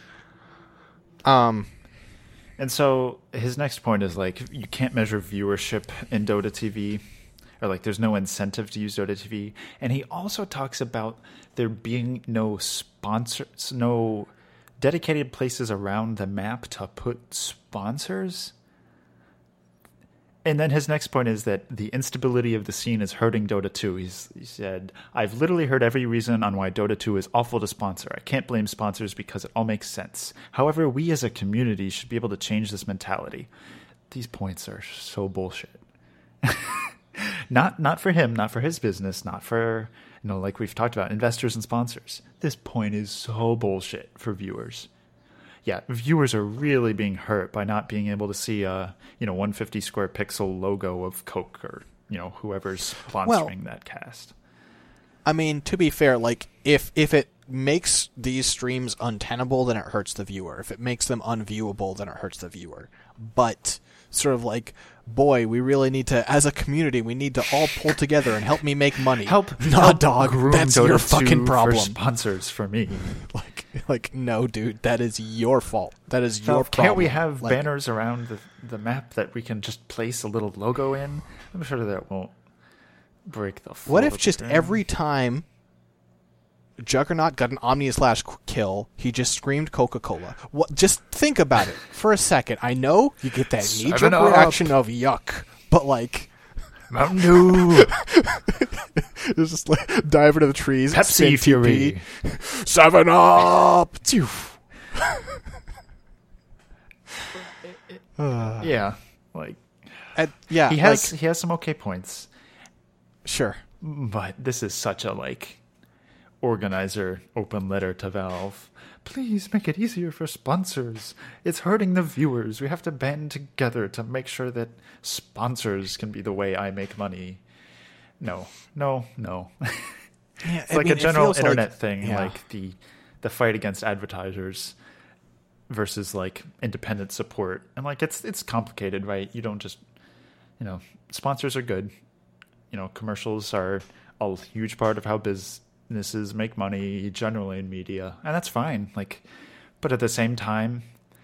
And so his next point is like you can't measure viewership in Dota TV, or like there's no incentive to use Dota TV. And he also talks about there being no sponsors, no dedicated places around the map to put sponsors. And then his next point is that the instability of the scene is hurting Dota 2. He said, I've literally heard every reason on why Dota 2 is awful to sponsor. I can't blame sponsors because it all makes sense. However, we as a community should be able to change this mentality. These points are so bullshit. Not for him, not for his business, not for, like we've talked about, investors and sponsors. This point is so bullshit for viewers. Yeah, viewers are really being hurt by not being able to see a 150 square pixel logo of Coke or whoever's sponsoring that cast. I mean, to be fair, like if it makes these streams untenable, then it hurts the viewer. If it makes them unviewable, then it hurts the viewer. But sort of like, boy, we really need to, as a community, we need to all pull together and help me make money. Help dog. groom That's Dota your 2 fucking problem. For sponsors for me. Like, no, dude, that is your fault. That is your problem. Can't we have Like, banners around the map that we can just place a little logo in? I'm sure that won't break the flow what of if the just game. every time Juggernaut got an Omnia/Slash kill, he just screamed Coca-Cola? What? Just think about it for a second. I know you get that knee-jerk 7 Up. reaction of yuck, but like, Mountain Dew, it's just like dive into the trees. Pepsi spin Fury. TP, 7 Up. Yeah, like Yeah, he has some okay points, sure. but this is such a organizer open letter to Valve. Please make it easier for sponsors. It's hurting the viewers. We have to band together to make sure that sponsors can be the way I make money. No. Yeah, It's like a general internet like, thing, yeah. like the fight against advertisers versus like independent support. And like it's complicated, right? You don't just sponsors are good. Commercials are a huge part of how businesses make money generally in media, and that's fine. Like, but at the same time,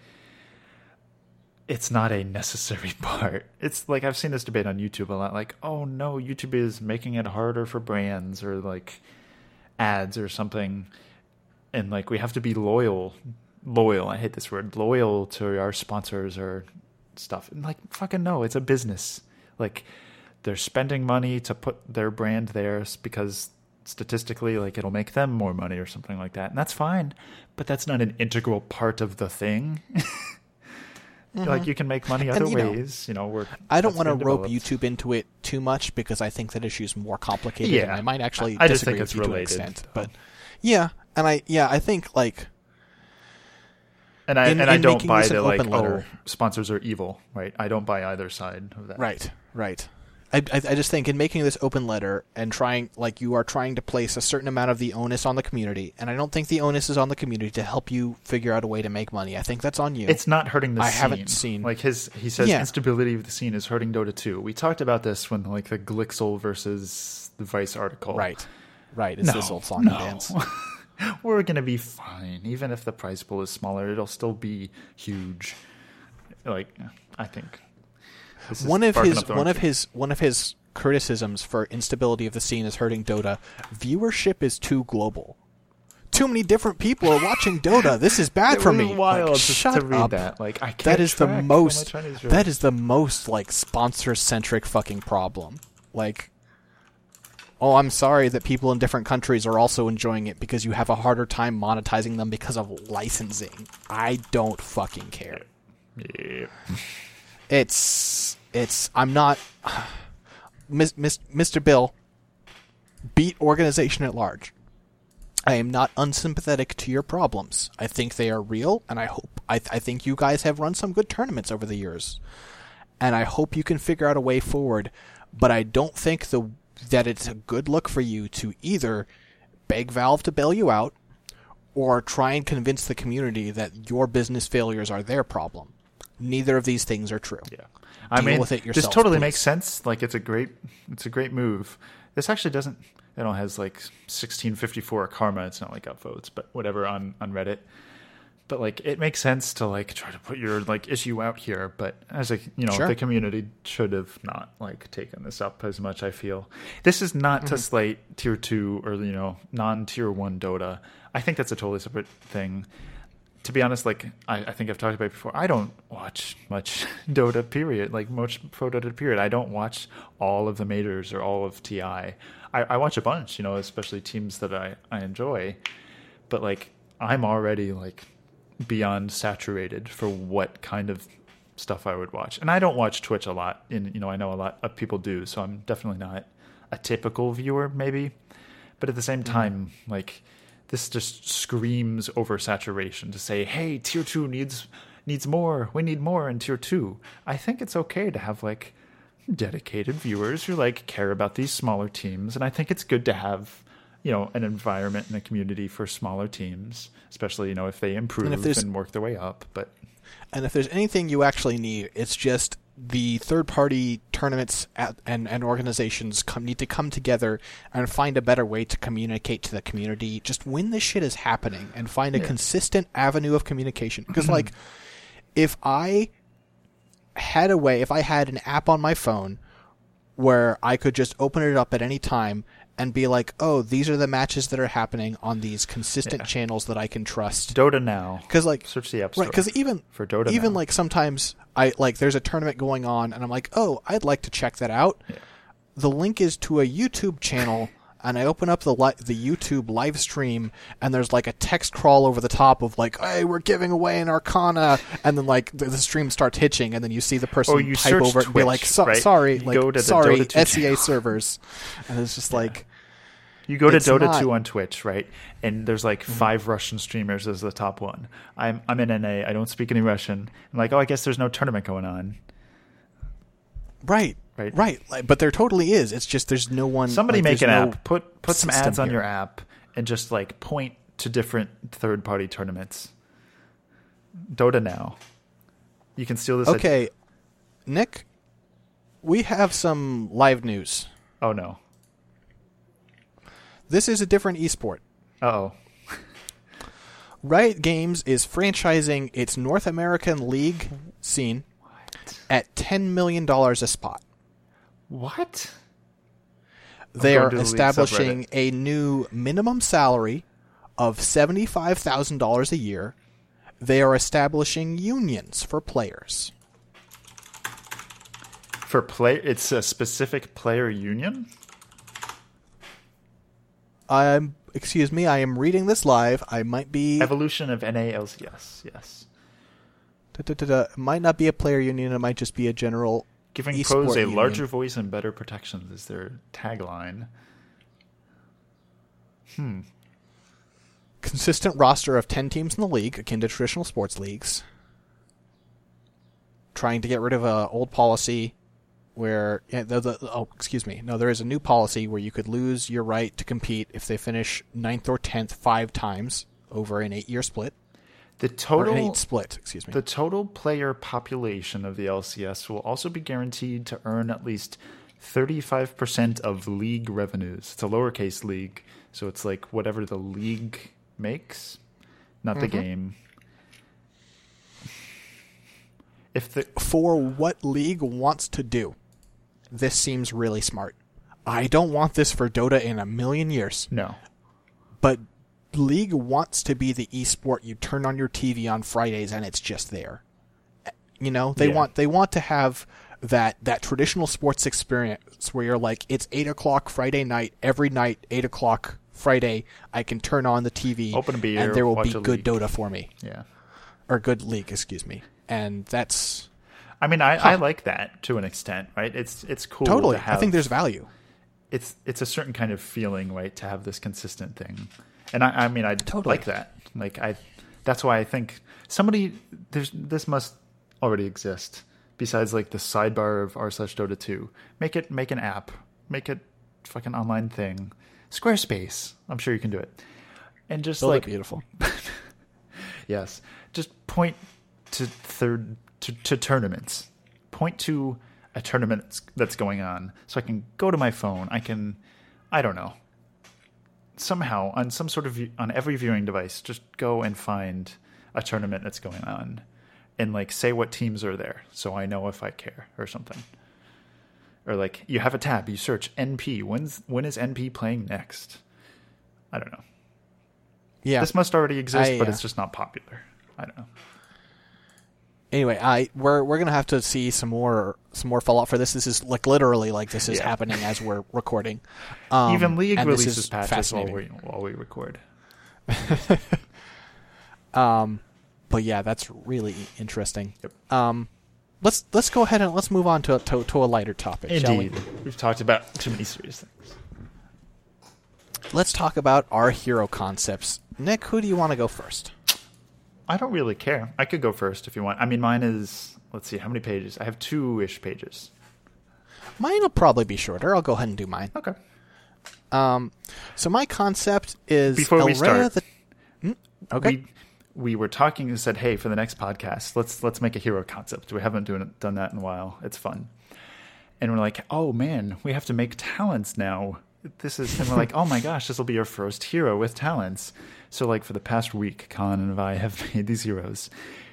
it's not a necessary part. It's like I've seen this debate on YouTube a lot. Like, oh no, YouTube is making it harder for brands or like ads or something, and like we have to be loyal. I hate this word. Loyal to our sponsors or stuff. And like, fucking no, it's a business. Like, they're spending money to put their brand there because statistically, like it'll make them more money or something like that, and that's fine. But that's not an integral part of the thing. Like you can make money other ways. I don't want to rope YouTube into it too much because I think that issue's more complicated. Yeah, and I might actually I just disagree think it's with you related, to an extent. But I think like. And I don't buy the like sponsors are evil, right? I don't buy either side of that. Right. I just think in making this open letter and you are trying to place a certain amount of the onus on the community, and I don't think the onus is on the community to help you figure out a way to make money. I think that's on you. It's not hurting the scene. I haven't seen like he says instability of the scene is hurting Dota 2. We talked about this when like the Glixel versus the Vice article. Right. It's this old song and dance. We're going to be fine. Even if the prize pool is smaller, it'll still be huge. Like, I think one of his criticisms for instability of the scene is hurting Dota. Viewership is too global. Too many different people are watching Dota. This is bad for me. Wild like, just shut to read up. That. Like, I can't that is track the most. Chinese That is the most like sponsor-centric fucking problem. Like, oh, I'm sorry that people in different countries are also enjoying it because you have a harder time monetizing them because of licensing. I don't fucking care. Yeah. I'm not... Mr. Bill, beat organization at large. I am not unsympathetic to your problems. I think they are real, and I think you guys have run some good tournaments over the years. And I hope you can figure out a way forward, but I don't think that it's a good look for you to either beg Valve to bail you out or try and convince the community that your business failures are their problem. Neither of these things are true. Yeah. I mean, with it yourself, this totally please. makes sense. Like, it's a great move. This actually doesn't, it only has like 1654 karma. It's not like upvotes, but whatever on Reddit. But like, it makes sense to like try to put your like issue out here. But as a, Sure. the community should have not like taken this up as much. I feel this is not to slate tier 2 or non-tier 1 Dota. I think that's a totally separate thing. To be honest, like I think I've talked about it before, I don't watch much Dota period, like much pro Dota period. I don't watch all of the majors or all of TI. I watch a bunch, especially teams that I enjoy. But like I'm already like beyond saturated for what kind of stuff I would watch. And I don't watch Twitch a lot. And I know a lot of people do, so I'm definitely not a typical viewer maybe. But at the same time, like this just screams oversaturation to say, hey, tier 2 needs more. We need more in tier 2. I think it's okay to have like dedicated viewers who like care about these smaller teams, and I think it's good to have an environment and a community for smaller teams, especially if they improve and work their way up. And if there's anything you actually need, it's just the third-party tournaments and organizations need to come together and find a better way to communicate to the community just when this shit is happening and find a consistent avenue of communication. Because, like, if I had an app on my phone where I could just open it up at any time and be like, oh, these are the matches that are happening on these consistent channels that I can trust. Dota Now. Because like search the App Store. Right, because even for Dota Now. Like sometimes there's a tournament going on and I'm like, oh, I'd like to check that out. Yeah. The link is to a YouTube channel and I open up the YouTube live stream and there's like a text crawl over the top of like, hey, we're giving away an Arcana, and then like the stream starts hitching and then you see the person type over it and be like, right? sorry, sorry, Dota SEA servers. And it's just like... You go to Dota 2 on Twitch, right? And there's like 5 Russian streamers as the top one. I'm in NA. I don't speak any Russian. I'm like, oh, I guess there's no tournament going on. Right. But there totally is. It's just there's no one. Somebody make an app. Put some ads on your app and just like point to different third-party tournaments. Dota Now. You can steal this. Okay, Nick, we have some live news. Oh no. This is a different esport. Uh-oh. Riot Games is franchising its North American League scene at $10 million a spot. What? They are establishing a new minimum salary of $75,000 a year. They are establishing unions for players. It's a specific player union? Excuse me, I am reading this live. I might be... Evolution of NALCS, yes. It might not be a player union, it might just be a general Giving e-sport pros a union. larger voice and better protections is their tagline. Consistent roster of 10 teams in the league, akin to traditional sports leagues. Trying to get rid of an old policy where... there is a new policy where you could lose your right to compete if they finish 9th or 10th 5 times over an 8-year split. The total The total player population of the LCS will also be guaranteed to earn at least 35% of league revenues. It's a lowercase league, so it's like whatever the league makes, not the game. For what league wants to do, this seems really smart. I don't want this for Dota in a million years. No. But League wants to be the esport you turn on your TV on Fridays and it's just there. You know, they want to have that traditional sports experience where you're like, it's 8:00 Friday night, every night, 8:00 Friday, I can turn on the TV, open a beer, and there will be good league. Dota for me. Yeah. Or good league, excuse me. And that's... I mean, I like that to an extent, right? It's cool. Totally. To have, I think there's value. It's a certain kind of feeling, right, to have this consistent thing. And I mean, I totally like that. Like that's why I think this must already exist. Besides, like the sidebar of r/Dota 2, make an app, make it fucking online thing. Squarespace, I'm sure you can do it. And just Build like it beautiful. Yes, just point to tournaments. Point to a tournament that's going on, so I can go to my phone. I don't know. Somehow on every viewing device, just go and find a tournament that's going on and like say what teams are there so I know if I care or something. Or like you have a tab, you search NP. When is NP playing next? I don't know. Yeah. This must already exist, but it's just not popular. I don't know. Anyway, we're gonna have to see some more fallout for this. This is like literally like this is happening as we're recording. Even League releases patches while we record. But yeah, that's really interesting. Yep. Let's go ahead and let's move on to a lighter topic. Indeed, shall we? We've talked about too many serious things. Let's talk about our hero concepts. Nick, who do you want to go first? I don't really care. I could go first if you want. I mean, mine is, let's see, how many pages? I have 2-ish pages. Mine will probably be shorter. I'll go ahead and do mine. Okay. So my concept is before we start. Okay. We were talking and said, hey, for the next podcast, let's make a hero concept. We haven't done that in a while. It's fun. And we're like, oh man, we have to make talents now. And we're like, oh my gosh, this will be our first hero with talents. So like for the past week, Colin and I have made these heroes.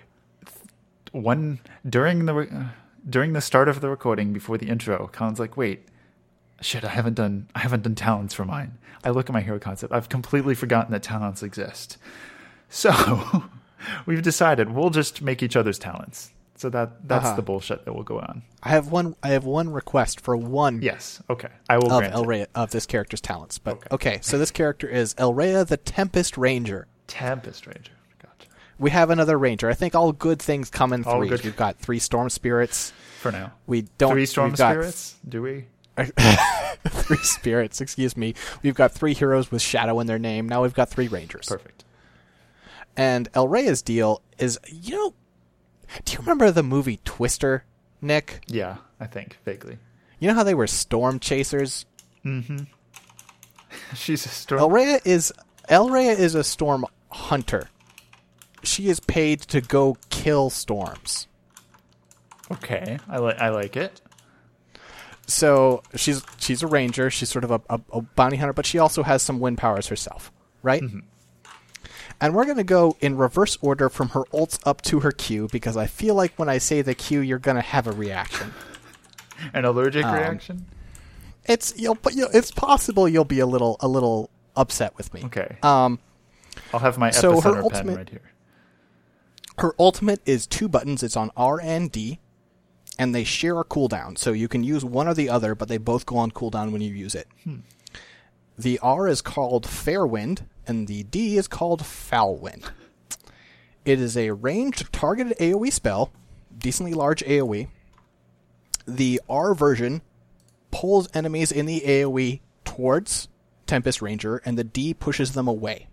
One during the start of the recording, before the intro, Colin's like, wait, shit, I haven't done talents for mine. I look at my hero concept. I've completely forgotten that talents exist. So we've decided we'll just make each other's talents. So that's the bullshit that will go on. I have one request for one. Yes. Okay. I will grant Elrea of this character's talents. But okay, so this character is Elrea the Tempest Ranger. Tempest Ranger. Gotcha. We have another ranger. I think all good things come in threes. We've got 3 storm spirits. For now. We don't 3 storm spirits? Do we? 3 spirits, excuse me. We've got 3 heroes with shadow in their name. Now we've got 3 rangers. Perfect. And Elrea's deal is, do you remember the movie Twister, Nick? Yeah, I think, vaguely. You know how they were storm chasers? Mm-hmm. She's a storm... Elrea is a storm hunter. She is paid to go kill storms. Okay, I like it. So she's a ranger. She's sort of a bounty hunter, but she also has some wind powers herself, right? Mm-hmm. And we're going to go in reverse order from her ults up to her Q, because I feel like when I say the Q, you're going to have a reaction. An allergic reaction? It's possible you'll be a little upset with me. Okay. I'll have my epicenter pen right here. Her ultimate is 2 buttons. It's on R and D, and they share a cooldown. So you can use one or the other, but they both go on cooldown when you use it. The R is called Fairwind, and the D is called Foulwind. It is a ranged targeted AoE spell, decently large AoE. The R version pulls enemies in the AoE towards Tempest Ranger, and the D pushes them away.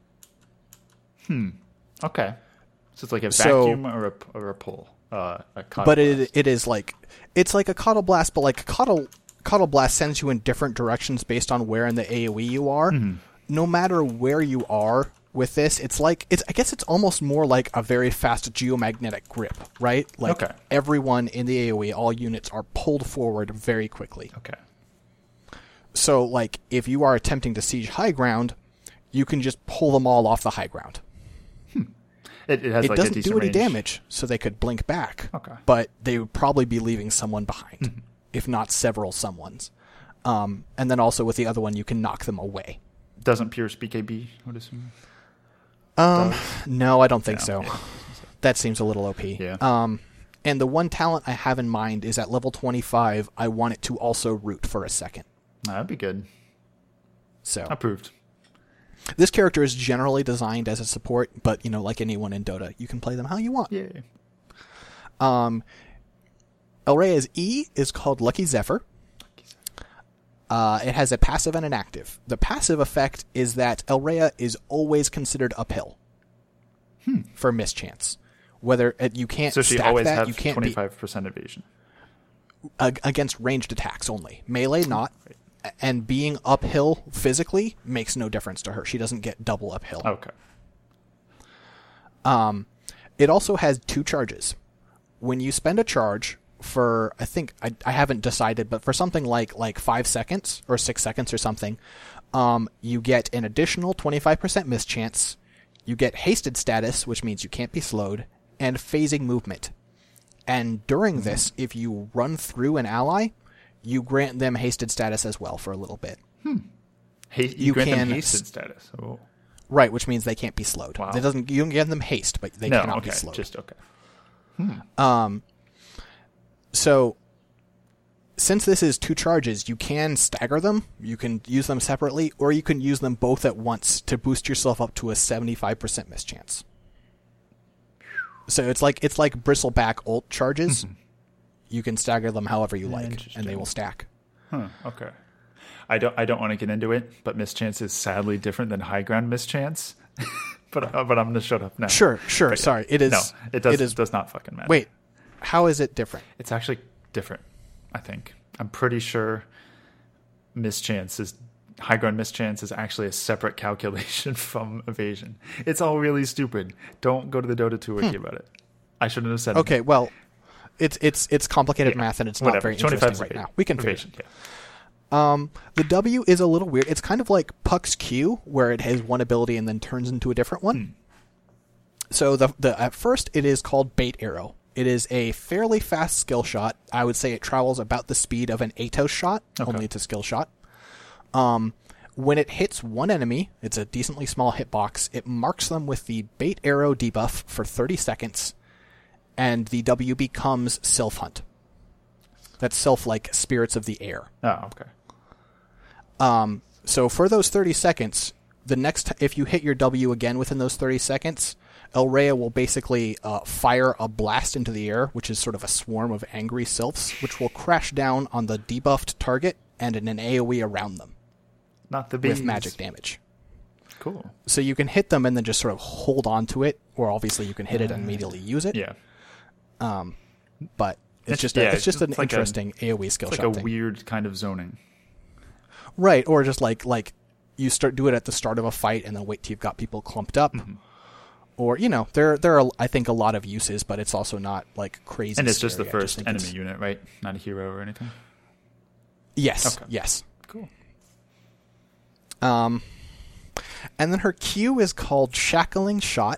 Okay. So it's like a vacuum or a pull. A but it is like, it's like a Cottle Blast, but like Cottle Blast sends you in different directions based on where in the AoE you are. No matter where you are with this, I guess it's almost more like a very fast geomagnetic grip, right? Like everyone in the AoE, all units are pulled forward very quickly. Okay. So like if you are attempting to siege high ground, you can just pull them all off the high ground. It doesn't do any damage, so they could blink back. Okay. But they would probably be leaving someone behind, if not several someones. And then also with the other one, you can knock them away. Doesn't Pierce BKB, I would assume? No, I don't think so. Yeah. That seems a little OP. Yeah. And the one talent I have in mind is at level 25, I want it to also root for a second. That'd be good. So approved. This character is generally designed as a support, but, like anyone in Dota, you can play them how you want. Yeah. Elrea's E is called Lucky Zephyr. It has a passive and an active. The passive effect is that Elrea is always considered uphill for mischance. Whether you can't so she stack always that, has you can't 25% evasion. Against ranged attacks only. Melee not. Right. And being uphill physically makes no difference to her. She doesn't get double uphill. Okay. It also has 2 charges. When you spend a charge for, I think, I haven't decided, but for something like 5 seconds or 6 seconds or something, you get an additional 25% mischance, you get hasted status, which means you can't be slowed, and phasing movement. And during this, if you run through an ally, you grant them hasted status as well for a little bit. You grant them hasted status. Oh. Right, which means they can't be slowed. Wow. You don't give them haste, but they cannot be slowed. Just okay. So, since this is 2 charges, you can stagger them, you can use them separately, or you can use them both at once to boost yourself up to a 75% mischance. So it's like bristleback ult charges. You can stagger them however you like, and they will stack. Okay. I don't want to get into it, but mischance is sadly different than high ground mischance. but I'm going to shut up now. Sure. But sorry, it is. No, it does not fucking matter. Wait, how is it different? It's actually different. I think I'm pretty sure high ground mischance is actually a separate calculation from evasion. It's all really stupid. Don't go to the Dota 2 wiki about it. I shouldn't have said. Okay, well. It's complicated math, and it's not very interesting right now. We can figure it. The W is a little weird. It's kind of like Puck's Q, where it has one ability and then turns into a different one. So at first, it is called Bait Arrow. It is a fairly fast skill shot. I would say it travels about the speed of an Atos shot, only it's a skill shot. When it hits one enemy, it's a decently small hitbox. It marks them with the Bait Arrow debuff for 30 seconds. And the W becomes Sylph Hunt. That's Sylph like Spirits of the Air. Oh, okay. So for those 30 seconds, if you hit your W again within those 30 seconds, Elrea will basically fire a blast into the air, which is sort of a swarm of angry sylphs, which will crash down on the debuffed target and in an AoE around them. Not the bees. With magic damage. Cool. So you can hit them and then just sort of hold on to it, or obviously you can hit it and immediately use it. Yeah. But it's just an like interesting AoE skill shot thing. It's like a weird kind of zoning. Right, or just like you do it at the start of a fight and then wait till you've got people clumped up. Or, there are, I think, a lot of uses, but it's also not like crazy. And it's just the first enemy unit, right? Not a hero or anything? Yes, okay. Yes. Cool. And then her Q is called Shackling Shot.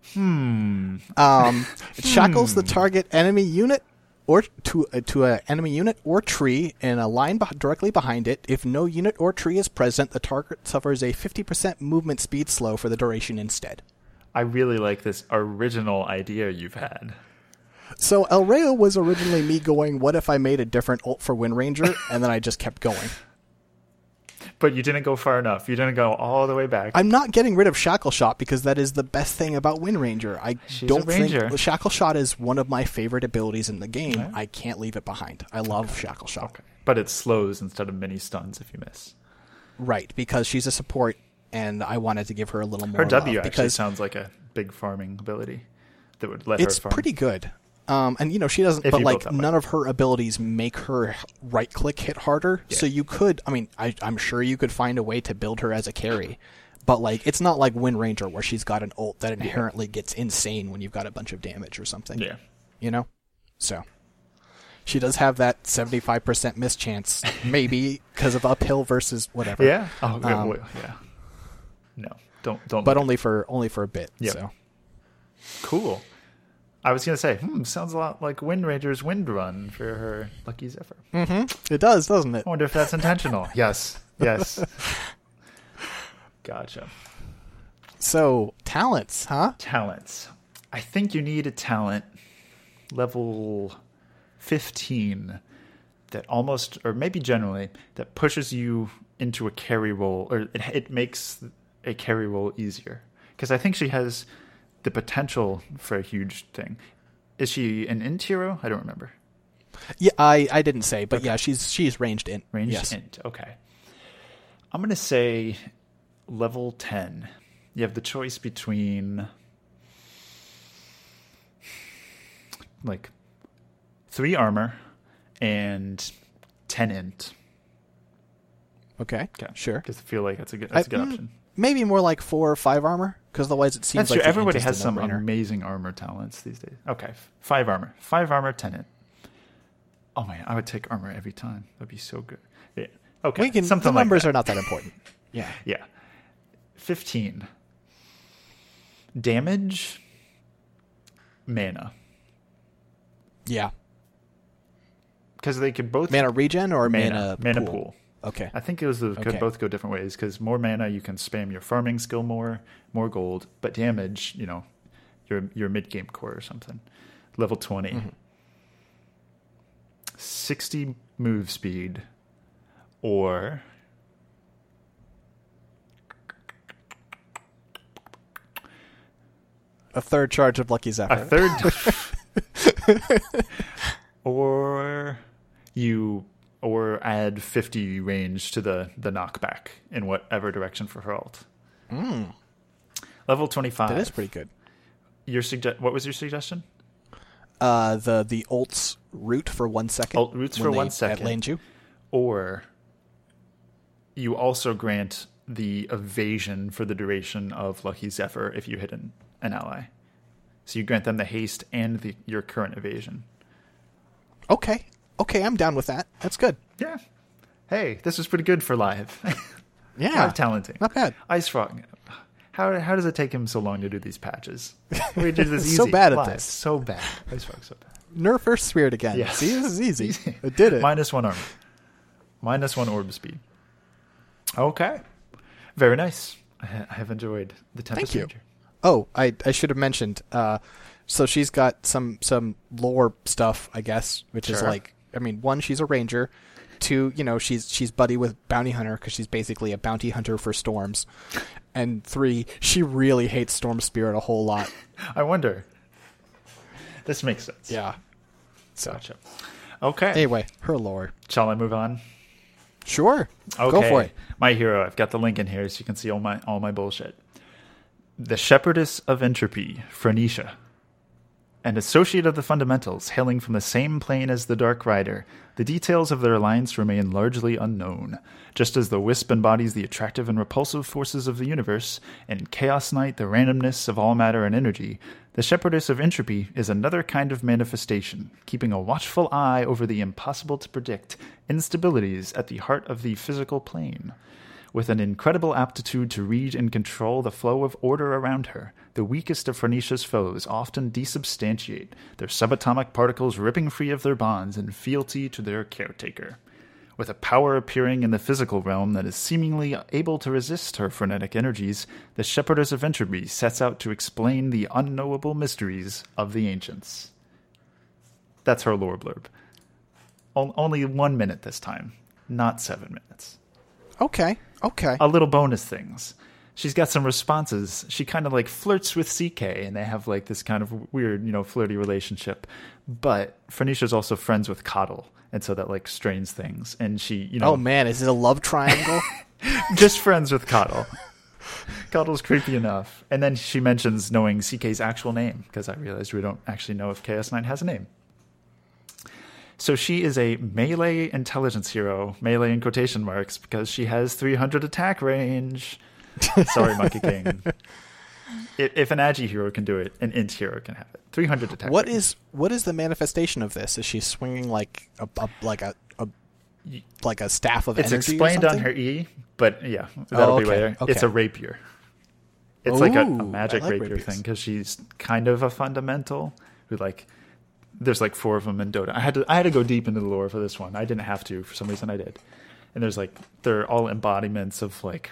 It shackles the target enemy unit or to an enemy unit or tree in a line directly behind it. If no unit or tree is present, the target suffers a 50% movement speed slow for the duration instead. I really like this original idea you've had. So Elrea was originally me going, what if I made a different ult for Wind Ranger? And then I just kept going. But you didn't go far enough. You didn't go all the way back. I'm not getting rid of Shackle Shot because that is the best thing about Wind Ranger. She's don't a ranger. think Shackle Shot is one of my favorite abilities in the game. Okay. I can't leave it behind. I love Shackle Shot. Okay. But it slows instead of mini stuns if you miss. Right, because she's a support, and I wanted to give her a little more Her W love actually because sounds like a big farming ability that would let her it's farm. pretty good. And she doesn't. If But you built that way. none of her abilities make her right click hit harder. Yeah. So you could. I'm sure you could find a way to build her as a carry. But it's not like Wind Ranger where she's got an ult that inherently gets insane when you've got a bunch of damage or something. Yeah. So she does have that 75% miss chance, maybe because of uphill versus whatever. Yeah. Oh, yeah. No, don't. But only for a bit. Yeah. So Cool. I was going to say, sounds a lot like Wind Ranger's Wind Run for her Lucky Zephyr. it does, doesn't it? I wonder if that's intentional. Yes. Gotcha. So talents, huh? Talents. I think you need a talent level 15 that almost, or maybe generally, that pushes you into a carry role, or it makes a carry role easier. Because I think she has the potential for a huge thing. Is she an int hero? I don't remember. Yeah, I didn't say, but Okay. yeah, she's ranged int. Ranged Yes. int. Okay. I'm going to say level 10. You have the choice between 3 armor and 10 int. Okay, sure. Because I feel like that's a good option. Maybe more like 4 or 5 armor, because otherwise it seems That's like true. the Everybody int is has the some no-brainer. amazing armor talents these days. Okay, 5 armor. 5 armor, 10 int. Oh man, I would take armor every time. That'd be so good. Yeah. Okay, The something like numbers that. are not that important. Yeah. Yeah. 15. Damage. Mana. Yeah. Because they could both... Mana regen or mana pool. Okay. I think those could both go different ways, because more mana, you can spam your farming skill more gold, but damage, your mid-game core or something. Level 20. Mm-hmm. 60 move speed, or... A third charge of Lucky Zephyr. a third... Or add 50 range to the knockback in whatever direction for her ult. Level 25. That is pretty good. What was your suggestion? The ults root for 1 second. Ult roots for 1 second. Land you. Or you also grant the evasion for the duration of Lucky Zephyr if you hit an ally. So you grant them the haste and your current evasion. Okay, I'm down with that. That's good. Yeah. Hey, this was pretty good for live. Yeah. Live talenting. Not bad. Ice Frog. How does it take him so long to do these patches? We did this easy. So bad at live. this. So bad. Ice Frog, so bad. Nerf Earth Spirit again. Yeah. See, this is easy. It did it. -1 armor. -1 orb speed. Okay. Very nice. I have enjoyed the Tempest Thank you. Ranger. Oh, I should have mentioned. So she's got some lore stuff, I guess, which is Sure. 1, she's a ranger. 2, she's buddy with Bounty Hunter because she's basically a bounty hunter for storms. And 3, she really hates Storm Spirit a whole lot. I wonder. This makes sense. Yeah. So Gotcha. Okay. anyway, her lore. Shall I move on? Sure. Okay. Go for it. My hero. I've got the link in here so you can see all my bullshit. The Shepherdess of Entropy, Phrenecia. An associate of the Fundamentals, hailing from the same plane as the Dark Rider, the details of their alliance remain largely unknown. Just as the Wisp embodies the attractive and repulsive forces of the universe, and Chaos Knight the randomness of all matter and energy, the Shepherdess of Entropy is another kind of manifestation, keeping a watchful eye over the impossible-to-predict instabilities at the heart of the physical plane. With an incredible aptitude to read and control the flow of order around her, the weakest of Phrenecia's foes often desubstantiate, their subatomic particles ripping free of their bonds in fealty to their caretaker. With a power appearing in the physical realm that is seemingly able to resist her frenetic energies, the Shepherdess of Entropy sets out to explain the unknowable mysteries of the ancients. That's her lore blurb. Only 1 minute this time, not 7 minutes. Okay. Okay. a little bonus things. She's got some responses. She kind of like flirts with CK, and they have like this kind of weird, flirty relationship. But Phoenicia's also friends with Coddle, and so that like strains things. And she, Oh man, is it a love triangle? just friends with Coddle. Coddle's creepy enough. And then she mentions knowing CK's actual name, because I realized we don't actually know if Chaos Knight has a name. So she is a melee intelligence hero, melee in quotation marks, because she has 300 attack range. Sorry, Monkey King. If an Agi hero can do it, an Int hero can have it. 300 attack range. What is the manifestation of this? Is she swinging like a staff of It's energy? explained or on something? her E, but yeah, that'll be okay, later. okay. It's a rapier. It's like a Ooh, magic I like rapier rapiers. thing, because she's kind of a fundamental who like. There's like 4 of them in Dota. I had to go deep into the lore for this one. I didn't have to. For some reason, I did. And there's like they're all embodiments of like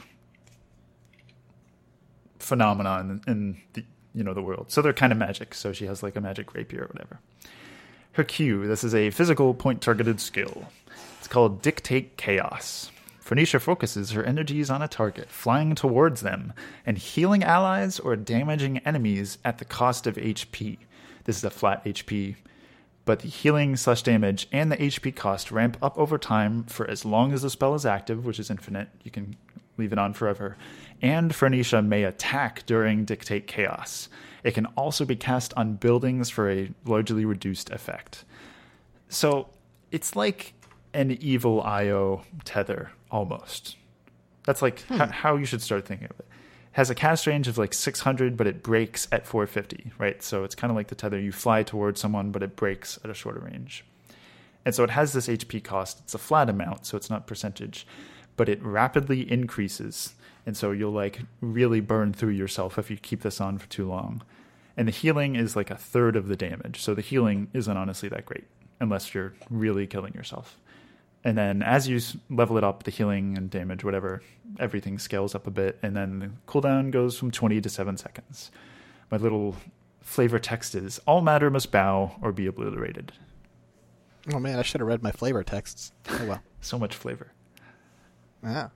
phenomenon in the the world. So they're kind of magic. So she has like a magic rapier or whatever. Her Q. This is a physical point targeted skill. It's called Dictate Chaos. Phoenicia focuses her energies on a target, flying towards them, and healing allies or damaging enemies at the cost of HP. This is a flat HP, but the healing/damage and the HP cost ramp up over time for as long as the spell is active, which is infinite. You can leave it on forever. And Phoenicia may attack during Dictate Chaos. It can also be cast on buildings for a largely reduced effect. So it's like an evil IO tether, almost. That's like how you should start thinking of it. Has a cast range of like 600, but it breaks at 450, right? So it's kind of like the tether. You fly towards someone, but it breaks at a shorter range. And so it has this HP cost. It's a flat amount, so it's not percentage, but it rapidly increases. And so you'll like really burn through yourself if you keep this on for too long. And the healing is like a third of the damage. So the healing isn't honestly that great unless you're really killing yourself. And then as you level it up, the healing and damage, whatever, everything scales up a bit. And then the cooldown goes from 20 to 7 seconds. My little flavor text is, all matter must bow or be obliterated. Oh man, I should have read my flavor texts. Oh well. So much flavor. Yeah.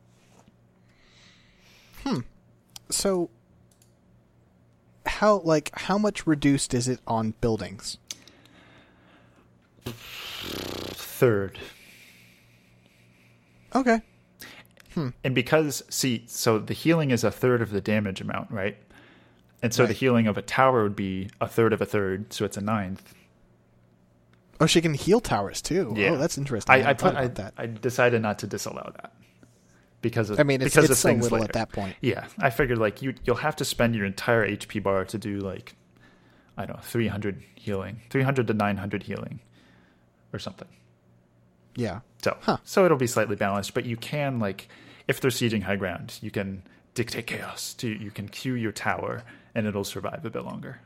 So how much reduced is it on buildings? Third. Okay. And because, so the healing is a third of the damage amount, right? And so Right. the healing of a tower would be a third of a third, so it's a ninth. Oh, she can heal towers too. Yeah. Oh, that's interesting. I thought about that. I decided not to disallow that because of It's because of so things little later. at that point. Yeah, I figured like you'll have to spend your entire HP bar to do like, I don't know, 300 healing, 300 to 900 healing, or something. Yeah. So it'll be slightly balanced, but you can like, if they're sieging high ground, you can dictate chaos. You can queue your tower, and it'll survive a bit longer.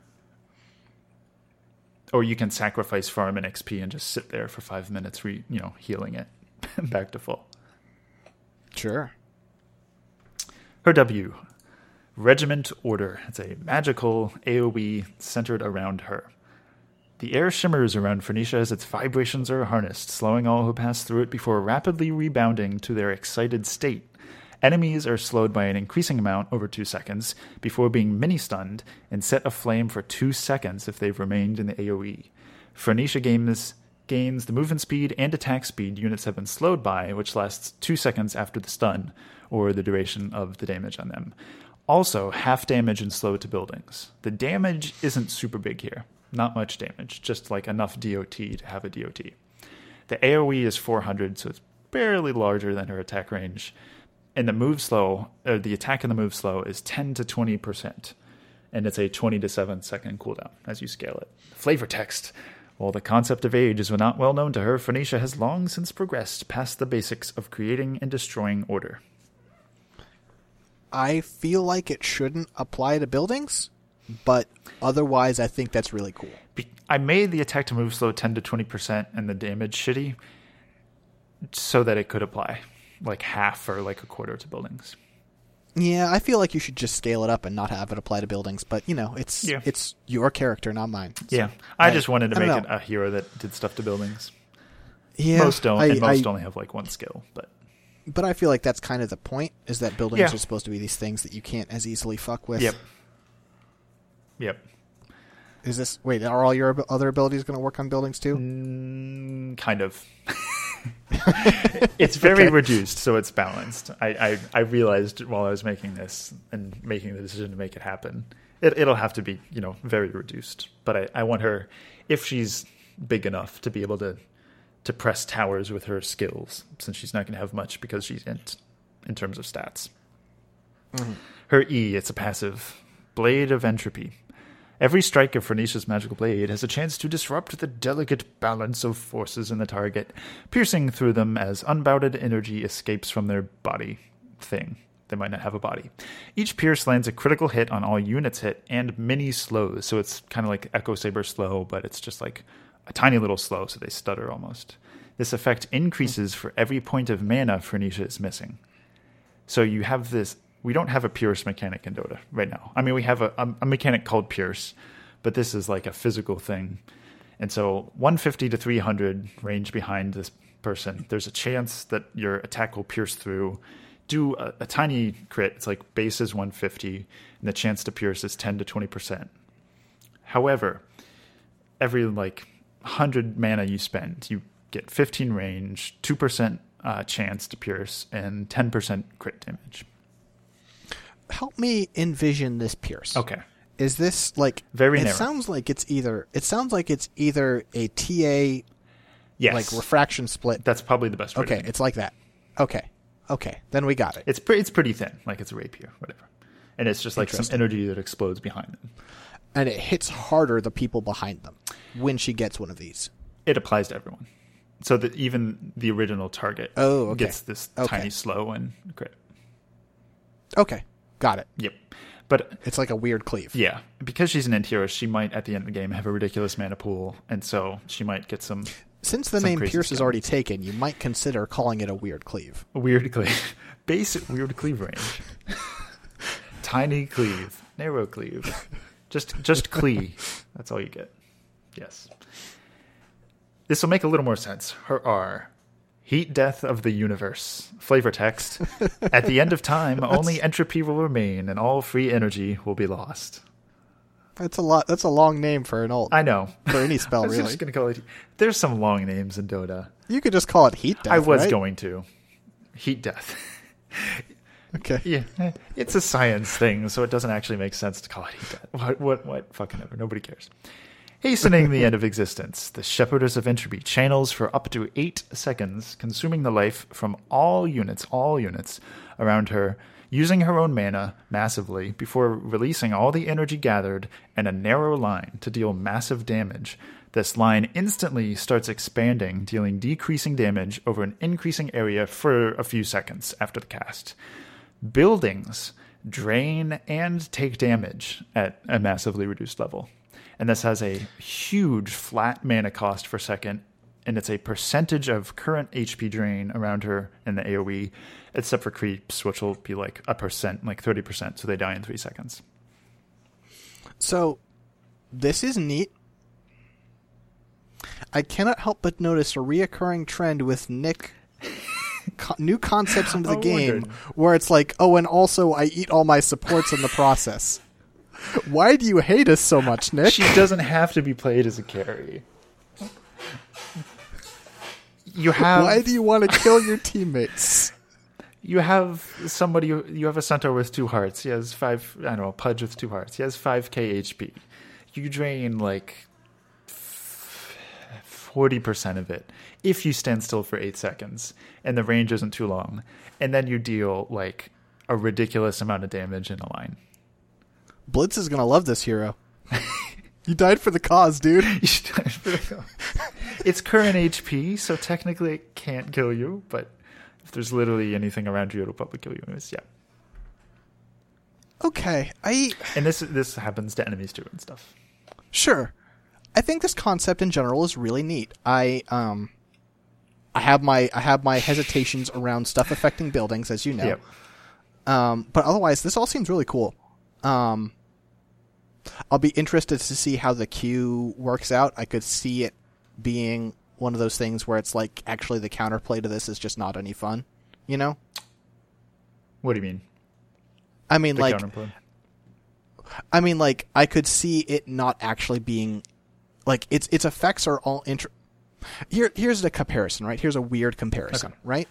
Or you can sacrifice farm and XP and just sit there for 5 minutes, healing it back to full. Sure. Her W, Regiment Order. It's a magical AoE centered around her. The air shimmers around Phoenicia as its vibrations are harnessed, slowing all who pass through it before rapidly rebounding to their excited state. Enemies are slowed by an increasing amount over 2 seconds before being mini-stunned and set aflame for 2 seconds if they've remained in the AoE. Phoenicia gains the movement speed and attack speed units have been slowed by, which lasts 2 seconds after the stun, or the duration of the damage on them. Also, half damage and slow to buildings. The damage isn't super big here. Not much damage, just like enough DOT to have a DOT. The AoE is 400, so it's barely larger than her attack range. And the attack and the move slow is 10 to 20%. And it's a 20 to 7 second cooldown as you scale it. Flavor text. While the concept of age is not well known to her, Phoenicia has long since progressed past the basics of creating and destroying order. I feel like it shouldn't apply to buildings, but otherwise I think that's really cool. I made the attack to move slow 10 to 20% and the damage shitty so that it could apply like half or like a quarter to buildings. Yeah, I feel like you should just scale it up and not have it apply to buildings, but it's your character, not mine. So, yeah, I just wanted to I make don't it a hero that did stuff to buildings. Yeah, Most don't, and most only have like one skill, but But I feel like that's kind of the point, is that buildings Yeah. are supposed to be these things that you can't as easily fuck with. Yep. Is this... Wait, are all your other abilities going to work on buildings too? Kind of. It's very Okay. reduced, so it's balanced. I realized while I was making this and making the decision to make it happen, it'll have to be, very reduced. But I want her, if she's big enough, to be able to press towers with her skills, since she's not going to have much because she's in terms of stats. Mm-hmm. Her E, it's a passive. Blade of Entropy. Every strike of Phoenicia's magical blade has a chance to disrupt the delicate balance of forces in the target, piercing through them as unbounded energy escapes from their body thing. They might not have a body. Each pierce lands a critical hit on all units hit and mini slows, so it's kind of like Echo Saber slow, but it's just like a tiny little slow, so they stutter almost. This effect increases for every point of mana Phoenicia is missing. So you have this... We don't have a Pierce mechanic in Dota right now. I mean, we have a mechanic called Pierce, but this is like a physical thing. And so 150 to 300 range behind this person, there's a chance that your attack will pierce through, do a tiny crit. It's like base is 150, and the chance to pierce is 10 to 20%. However, every 100 mana you spend, you get 15 range, 2% chance to pierce, and 10% crit damage. Help me envision this pierce. Okay. Is this Very it narrow. sounds like it's either a TA Yes. refraction split. That's probably the best way to Okay, think. it's like that. Okay. Then we got it. It's pretty thin, like it's a rapier, whatever. And it's just like some Interesting. energy that explodes behind them. And it hits harder the people behind them when she gets one of these. It applies to everyone. So that even the original target gets this tiny slow and crit. Okay. Got it. Yep. But It's like a weird cleave. yeah, because she's an Antira, she might at the end of the game have a ridiculous mana pool, and so she might get some Since the Some name crazy Pierce is stuff. already taken, you might consider calling it a weird cleave. weird cleave. Basic weird cleave range. Tiny cleave. Narrow cleave. Just cleave. That's all you get. Yes. This will make a little more sense. Her R. Heat death of the universe. Flavor text. At the end of time, only entropy will remain and all free energy will be lost. That's a lot. That's a long name for an ult. I know. For any spell, I was really. just going to call it... There's some long names in Dota. You could just call it Heat Death. I was right? going to. Heat death. Okay. Yeah, it's a science thing, so it doesn't actually make sense to call it heat death. What? Fucking ever. Nobody cares. Hastening the end of existence, the Shepherdess of Entropy channels for up to 8 seconds, consuming the life from all units around her, using her own mana massively before releasing all the energy gathered and a narrow line to deal massive damage. This line instantly starts expanding, dealing decreasing damage over an increasing area for a few seconds after the cast. Buildings drain and take damage at a massively reduced level. And this has a huge flat mana cost per second, and it's a percentage of current HP drain around her in the AoE, except for creeps, which will be like a percent, like 30%, so they die in 3 seconds. So, this is neat. I cannot help but notice a reoccurring trend with Nick new concepts into the I game wondered. where it's like, oh, and also I eat all my supports in the process. Why do you hate us so much, Nick? She doesn't have to be played as a carry. You have Why do you want to kill your teammates? you have somebody you have a centaur with 2 hearts. He has 5. I don't know, a pudge with 2 hearts. He has 5k HP. You drain like 40% of it if you stand still for 8 seconds and the range isn't too long, and then you deal like a ridiculous amount of damage in a line. Blitz is gonna love this hero. You died for the cause, dude. It's current HP, so technically it can't kill you, but if there's literally anything around you, it'll probably kill you. Anyways, yeah. Okay, And this happens to enemies too and stuff. Sure. I think this concept in general is really neat. I have my hesitations around stuff affecting buildings, as you know. Yep. But otherwise, this all seems really cool. I'll be interested to see how the Q works out. I could see it being one of those things where it's like actually the counterplay to this is just not any fun. you know? What do you mean? I mean, The like, counterplay? I could see it not actually being, like, its effects are all Here's the comparison, right? Here's a weird comparison, right?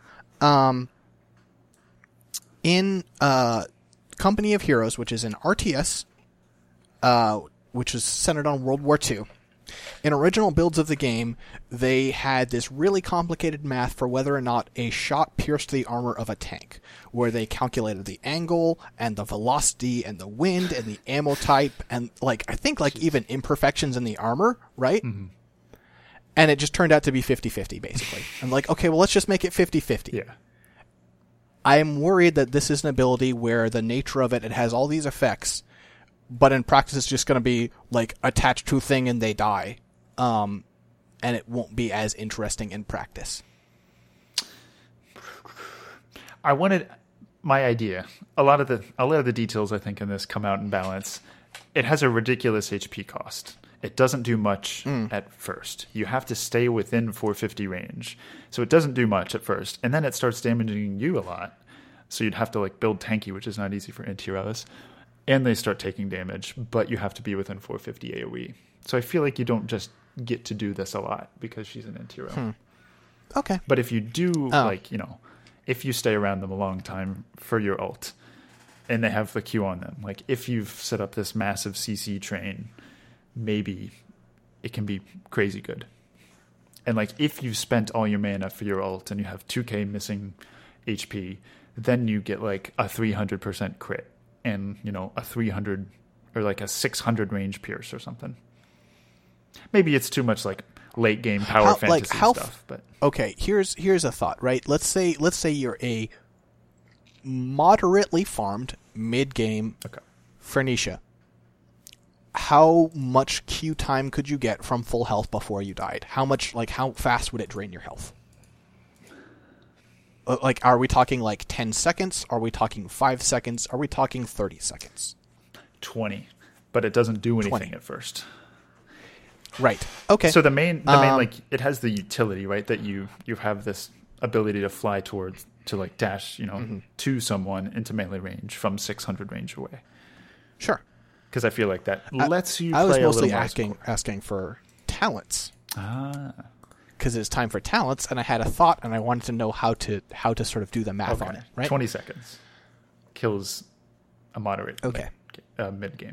In Company of Heroes, which is an RTS, which is centered on World War II. In original builds of the game, they had this really complicated math for whether or not a shot pierced the armor of a tank, where they calculated the angle and the velocity and the wind and the ammo type and, like, I think, like, even imperfections in the armor, right? Mm-hmm. And it just turned out to be 50-50, basically. I'm like, okay, well, let's just make it 50-50. Yeah. I'm worried that this is an ability where the nature of it has all these effects, but in practice it's just going to be, like, attached to a thing and they die. And it won't be as interesting in practice. I wanted my idea. A lot of the details I think in this come out in balance. It has a ridiculous HP cost. It doesn't do much at first. You have to stay within 450 range. So it doesn't do much at first. And then it starts damaging you a lot. So you'd have to, like, build tanky, which is not easy for anti-heroes. And they start taking damage, but you have to be within 450 AoE. So I feel like you don't just get to do this a lot because she's an anti-hero. Okay. But if you do, like, you know, if you stay around them a long time for your ult, and they have the Q on them, like, if you've set up this massive CC train, maybe it can be crazy good. And, like, if you've spent all your mana for your ult and you have 2k missing HP, then you get, like, a 300% crit and, you know, a 300 or, like, a 600 range pierce or something. Maybe it's too much, like, late game power fantasy stuff, but okay, here's a thought, right? Let's say you're a moderately farmed mid game Phoenicia. How much Q time could you get from full health before you died? How fast would it drain your health? Like, are we talking, like, 10 seconds? Are we talking 5 seconds? Are we talking 30 seconds? 20, but it doesn't do anything 20. at first. Right. Okay. So the main like, it has the utility, right, that you have this ability to fly towards, to, like, dash, you know, to someone into melee range from 600 range away. Sure. Because I feel like that lets you play I was a mostly little more asking for talents. Ah. Because it's time for talents, and I had a thought, and I wanted to know how to sort of do the math on it. Right. 20 seconds kills a moderate mid game.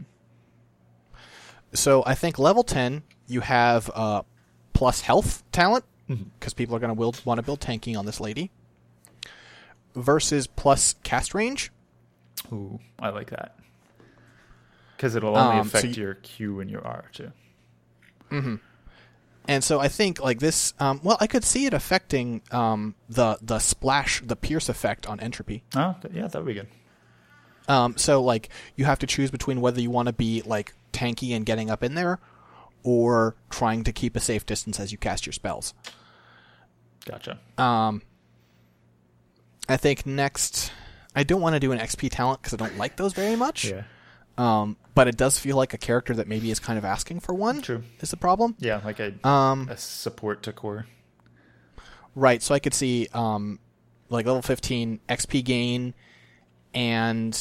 So I think level 10, you have plus health talent, because people are going to want to build tanking on this lady, versus plus cast range. Ooh, I like that. Because it'll only affect your Q and your R, too. Mm-hmm. And so I think, like, this, I could see it affecting the splash, the pierce effect on entropy. Oh, yeah, that would be good. So, like, you have to choose between whether you want to be, like, tanky and getting up in there, or trying to keep a safe distance as you cast your spells. Gotcha. I think next, I don't want to do an XP talent because I don't like those very much. Yeah. But it does feel like a character that maybe is kind of asking for one. True. Is the problem? Yeah, like a support to core. Right. So I could see like level 15 XP gain and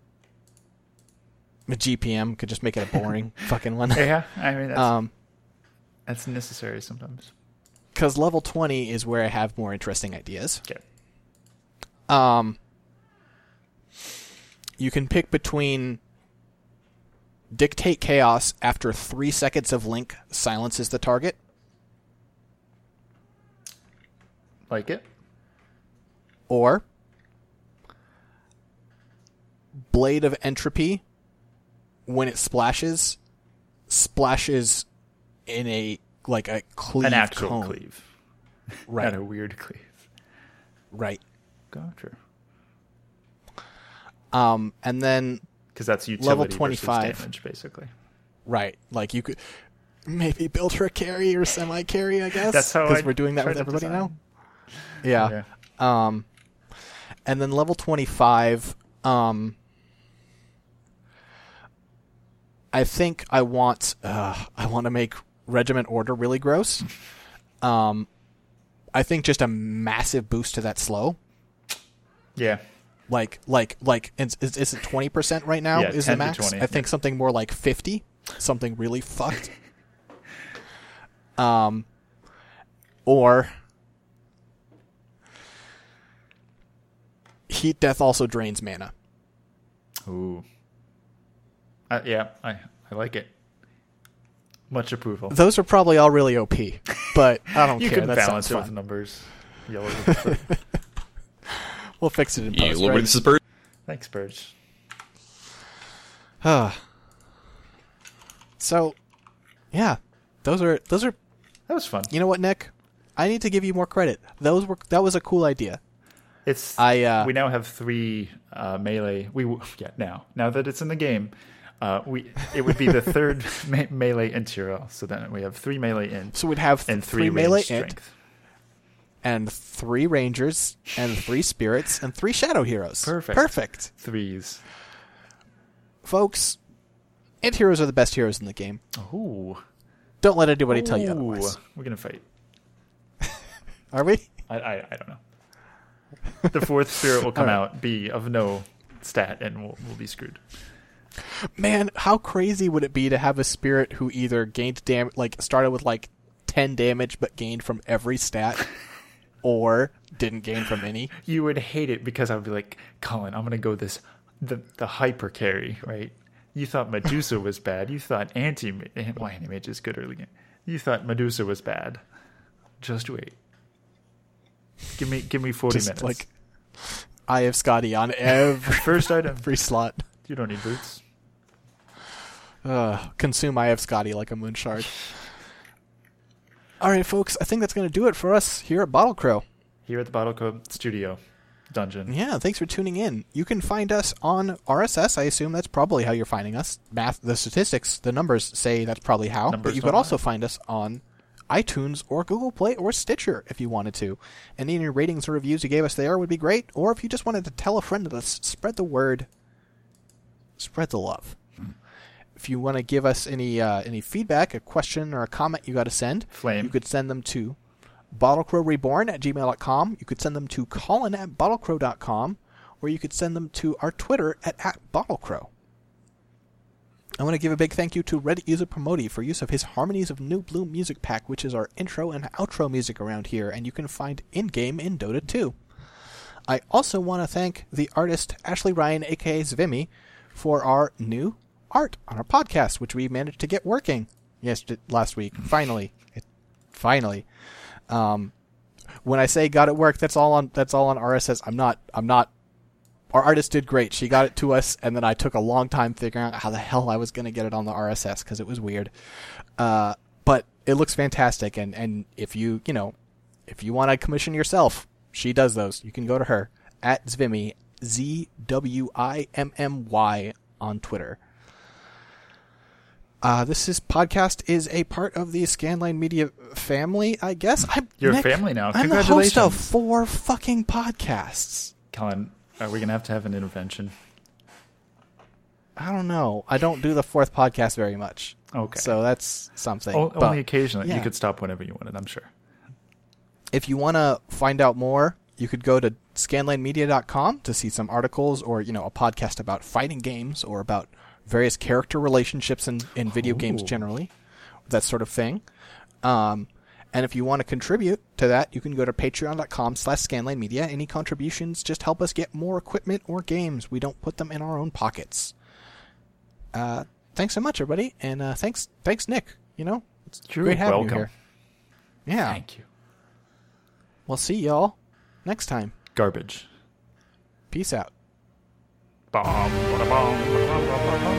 a GPM could just make it a boring fucking one. Yeah, I mean that's necessary sometimes. Because level 20 is where I have more interesting ideas. Okay. You can pick between Dictate Chaos after 3 seconds of Link silences the target. Like it. Or Blade of Entropy, when it splashes in a cleave an actual cone. cleave. Right. Not a weird cleave. Right. Gotcha. And then because that's utility level 25 versus damage, basically. Right. Like, you could maybe build her a carry or semi-carry, I guess. That's how because we're doing that with everybody now. Yeah. And then level 25, I think I want to make Regiment Order really gross. I think just a massive boost to that slow Yeah. Like, is it 20% right now? Yeah, is 10 the to max? 20, I think something more like 50. Something really fucked. Or Heat Death also drains mana. Ooh. Yeah, I like it. Much approval. Those are probably all really OP, but I don't You care. can That balance sounds it fun. with numbers. Yellow with We'll fix it in post. Lord, Right? this is Bird. Thanks, Burge. So, yeah, those are. That was fun. You know what, Nick? I need to give you more credit. That was a cool idea. It's we now have 3 melee. Now that it's in the game, it would be the third melee int hero. So then we have 3 melee int. So we'd have and 3 3 melee range int, strength. and 3 rangers, and 3 spirits, and 3 shadow heroes. Perfect. 3s. Folks, int heroes are the best heroes in the game. Ooh. Don't let anybody tell you otherwise. We're gonna fight. Are we? I don't know. The 4th spirit will come out, be of no stat, and we'll be screwed. Man, how crazy would it be to have a spirit who either gained started with 10 damage but gained from every stat, or didn't gain from any? You would hate it because I would be like, Colin, I'm gonna go the hyper carry, right? You thought Medusa was bad. You thought Anti-Mage is good early game. You thought Medusa was bad. Just wait. Give me 40 Just minutes. Eye of Scotty on every First item. free slot. You don't need boots. Consume Eye of Scotty like a moonshard. All right, folks. I think that's going to do it for us here at Bottle Crow. Here at the Bottle Code Studio Dungeon. Yeah, thanks for tuning in. You can find us on RSS. I assume that's probably how you're finding us. The statistics, the numbers say that's probably how. But you could also find us on iTunes or Google Play or Stitcher if you wanted to. And any ratings or reviews you gave us there would be great. Or if you just wanted to tell a friend of us, spread the word. Spread the love. If you want to give us any feedback, a question, or a comment you got to send, Flame. you could send them to bottlecrowreborn@gmail.com. You could send them to colin@bottlecrow.com, or you could send them to our Twitter at @bottlecrow. I want to give a big thank you to Reddit user Promoti for use of his Harmonies of New Bloom music pack, which is our intro and outro music around here, and you can find in-game in Dota 2. I also want to thank the artist Ashley Ryan, aka Zvimmy, for our new art on our podcast, which we managed to get working last week. Finally. When I say got it worked, that's all on RSS. I'm not. Our artist did great. She got it to us, and then I took a long time figuring out how the hell I was going to get it on the RSS because it was weird. But it looks fantastic, and if you want to commission yourself, she does those. You can go to her at Zvimmy, ZWIMMY on Twitter. This podcast is a part of the Scanline Media family, I guess. You're Nick, a family now. I'm the host Congratulations. of 4 fucking podcasts. Colin, are we going to have an intervention? I don't know. I don't do the 4th podcast very much. Okay. So that's something. Only occasionally. yeah. You could stop whenever you wanted, I'm sure. If you want to find out more, you could go to scanlinemedia.com to see some articles or, a podcast about fighting games or about various character relationships in video games generally, that sort of thing. And if you want to contribute to that, you can go to patreon.com/scanlinemedia. Any contributions just help us get more equipment or games. We don't put them in our own pockets. Thanks so much, everybody. And thanks, Nick. It's great having you here. Yeah. Thank you. We'll see y'all next time. Garbage. Peace out. Bom, ba-da-bom, ba-da-bom, ba-da-bom.